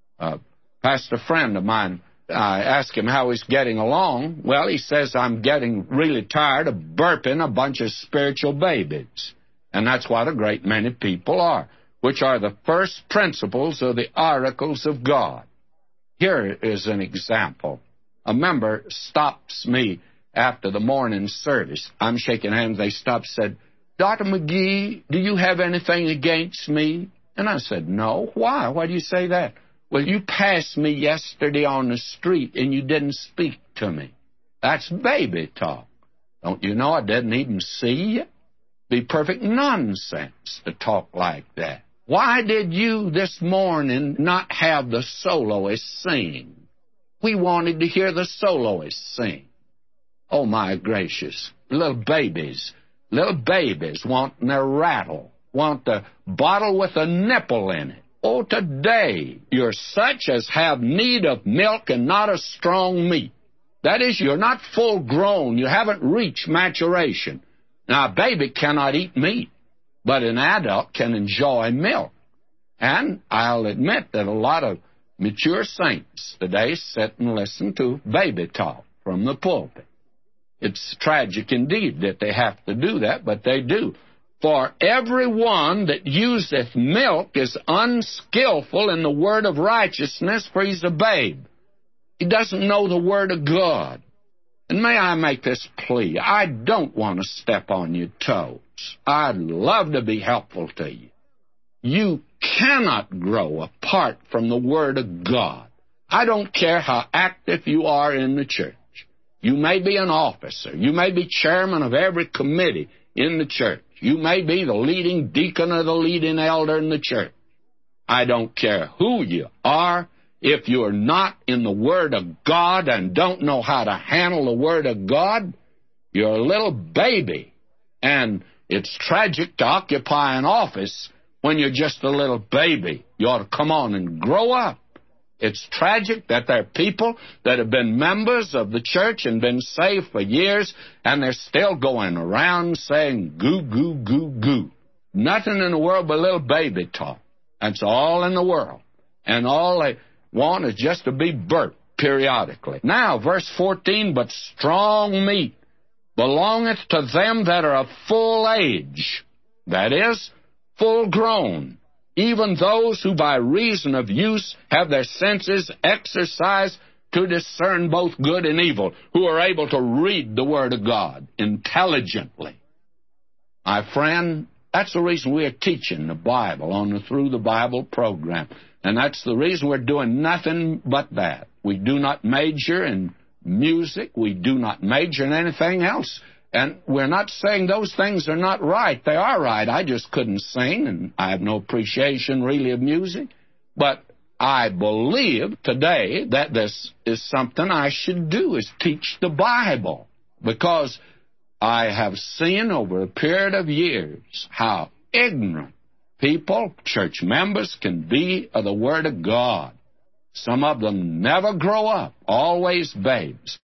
Pastor friend of mine, I asked him how he's getting along. Well, he says, I'm getting really tired of burping a bunch of spiritual babies. And that's what a great many people are, which are the first principles of the oracles of God. Here is an example. A member stops me after the morning service. I'm shaking hands. They stopped and said, Dr. McGee, do you have anything against me? And I said, no. Why? Why do you say that? Well, you passed me yesterday on the street and you didn't speak to me. That's baby talk. Don't you know I didn't even see you? Be perfect nonsense to talk like that. Why did you this morning not have the soloist sing? We wanted to hear the soloist sing. Oh, my gracious. Little babies wanting their rattle, want the bottle with a nipple in it. Oh, today you're such as have need of milk and not of strong meat. That is, you're not full grown. You haven't reached maturation. Now, a baby cannot eat meat, but an adult can enjoy milk. And I'll admit that a lot of mature saints today sit and listen to baby talk from the pulpit. It's tragic indeed that they have to do that, but they do. For everyone that useth milk is unskillful in the word of righteousness, for he's a babe. He doesn't know the word of God. And may I make this plea? I don't want to step on your toes. I'd love to be helpful to you. You cannot grow apart from the Word of God. I don't care how active you are in the church. You may be an officer. You may be chairman of every committee in the church. You may be the leading deacon or the leading elder in the church. I don't care who you are. If you're not in the Word of God and don't know how to handle the Word of God, you're a little baby. And it's tragic to occupy an office when you're just a little baby. You ought to come on and grow up. It's tragic that there are people that have been members of the church and been saved for years, and they're still going around saying goo, goo, goo, goo. Nothing in the world but little baby talk. That's all in the world. And all they want is just to be burped periodically. Now, verse 14, but strong meat belongeth to them that are of full age, that is, full grown, even those who by reason of use have their senses exercised to discern both good and evil, who are able to read the Word of God intelligently. My friend, that's the reason we are teaching the Bible on the Through the Bible program. And that's the reason we're doing nothing but that. We do not major in music. We do not major in anything else. And we're not saying those things are not right. They are right. I just couldn't sing, and I have no appreciation really of music. But I believe today that this is something I should do, is teach the Bible. Because I have seen over a period of years how ignorant people, church members, can be of the Word of God. Some of them never grow up, always babes.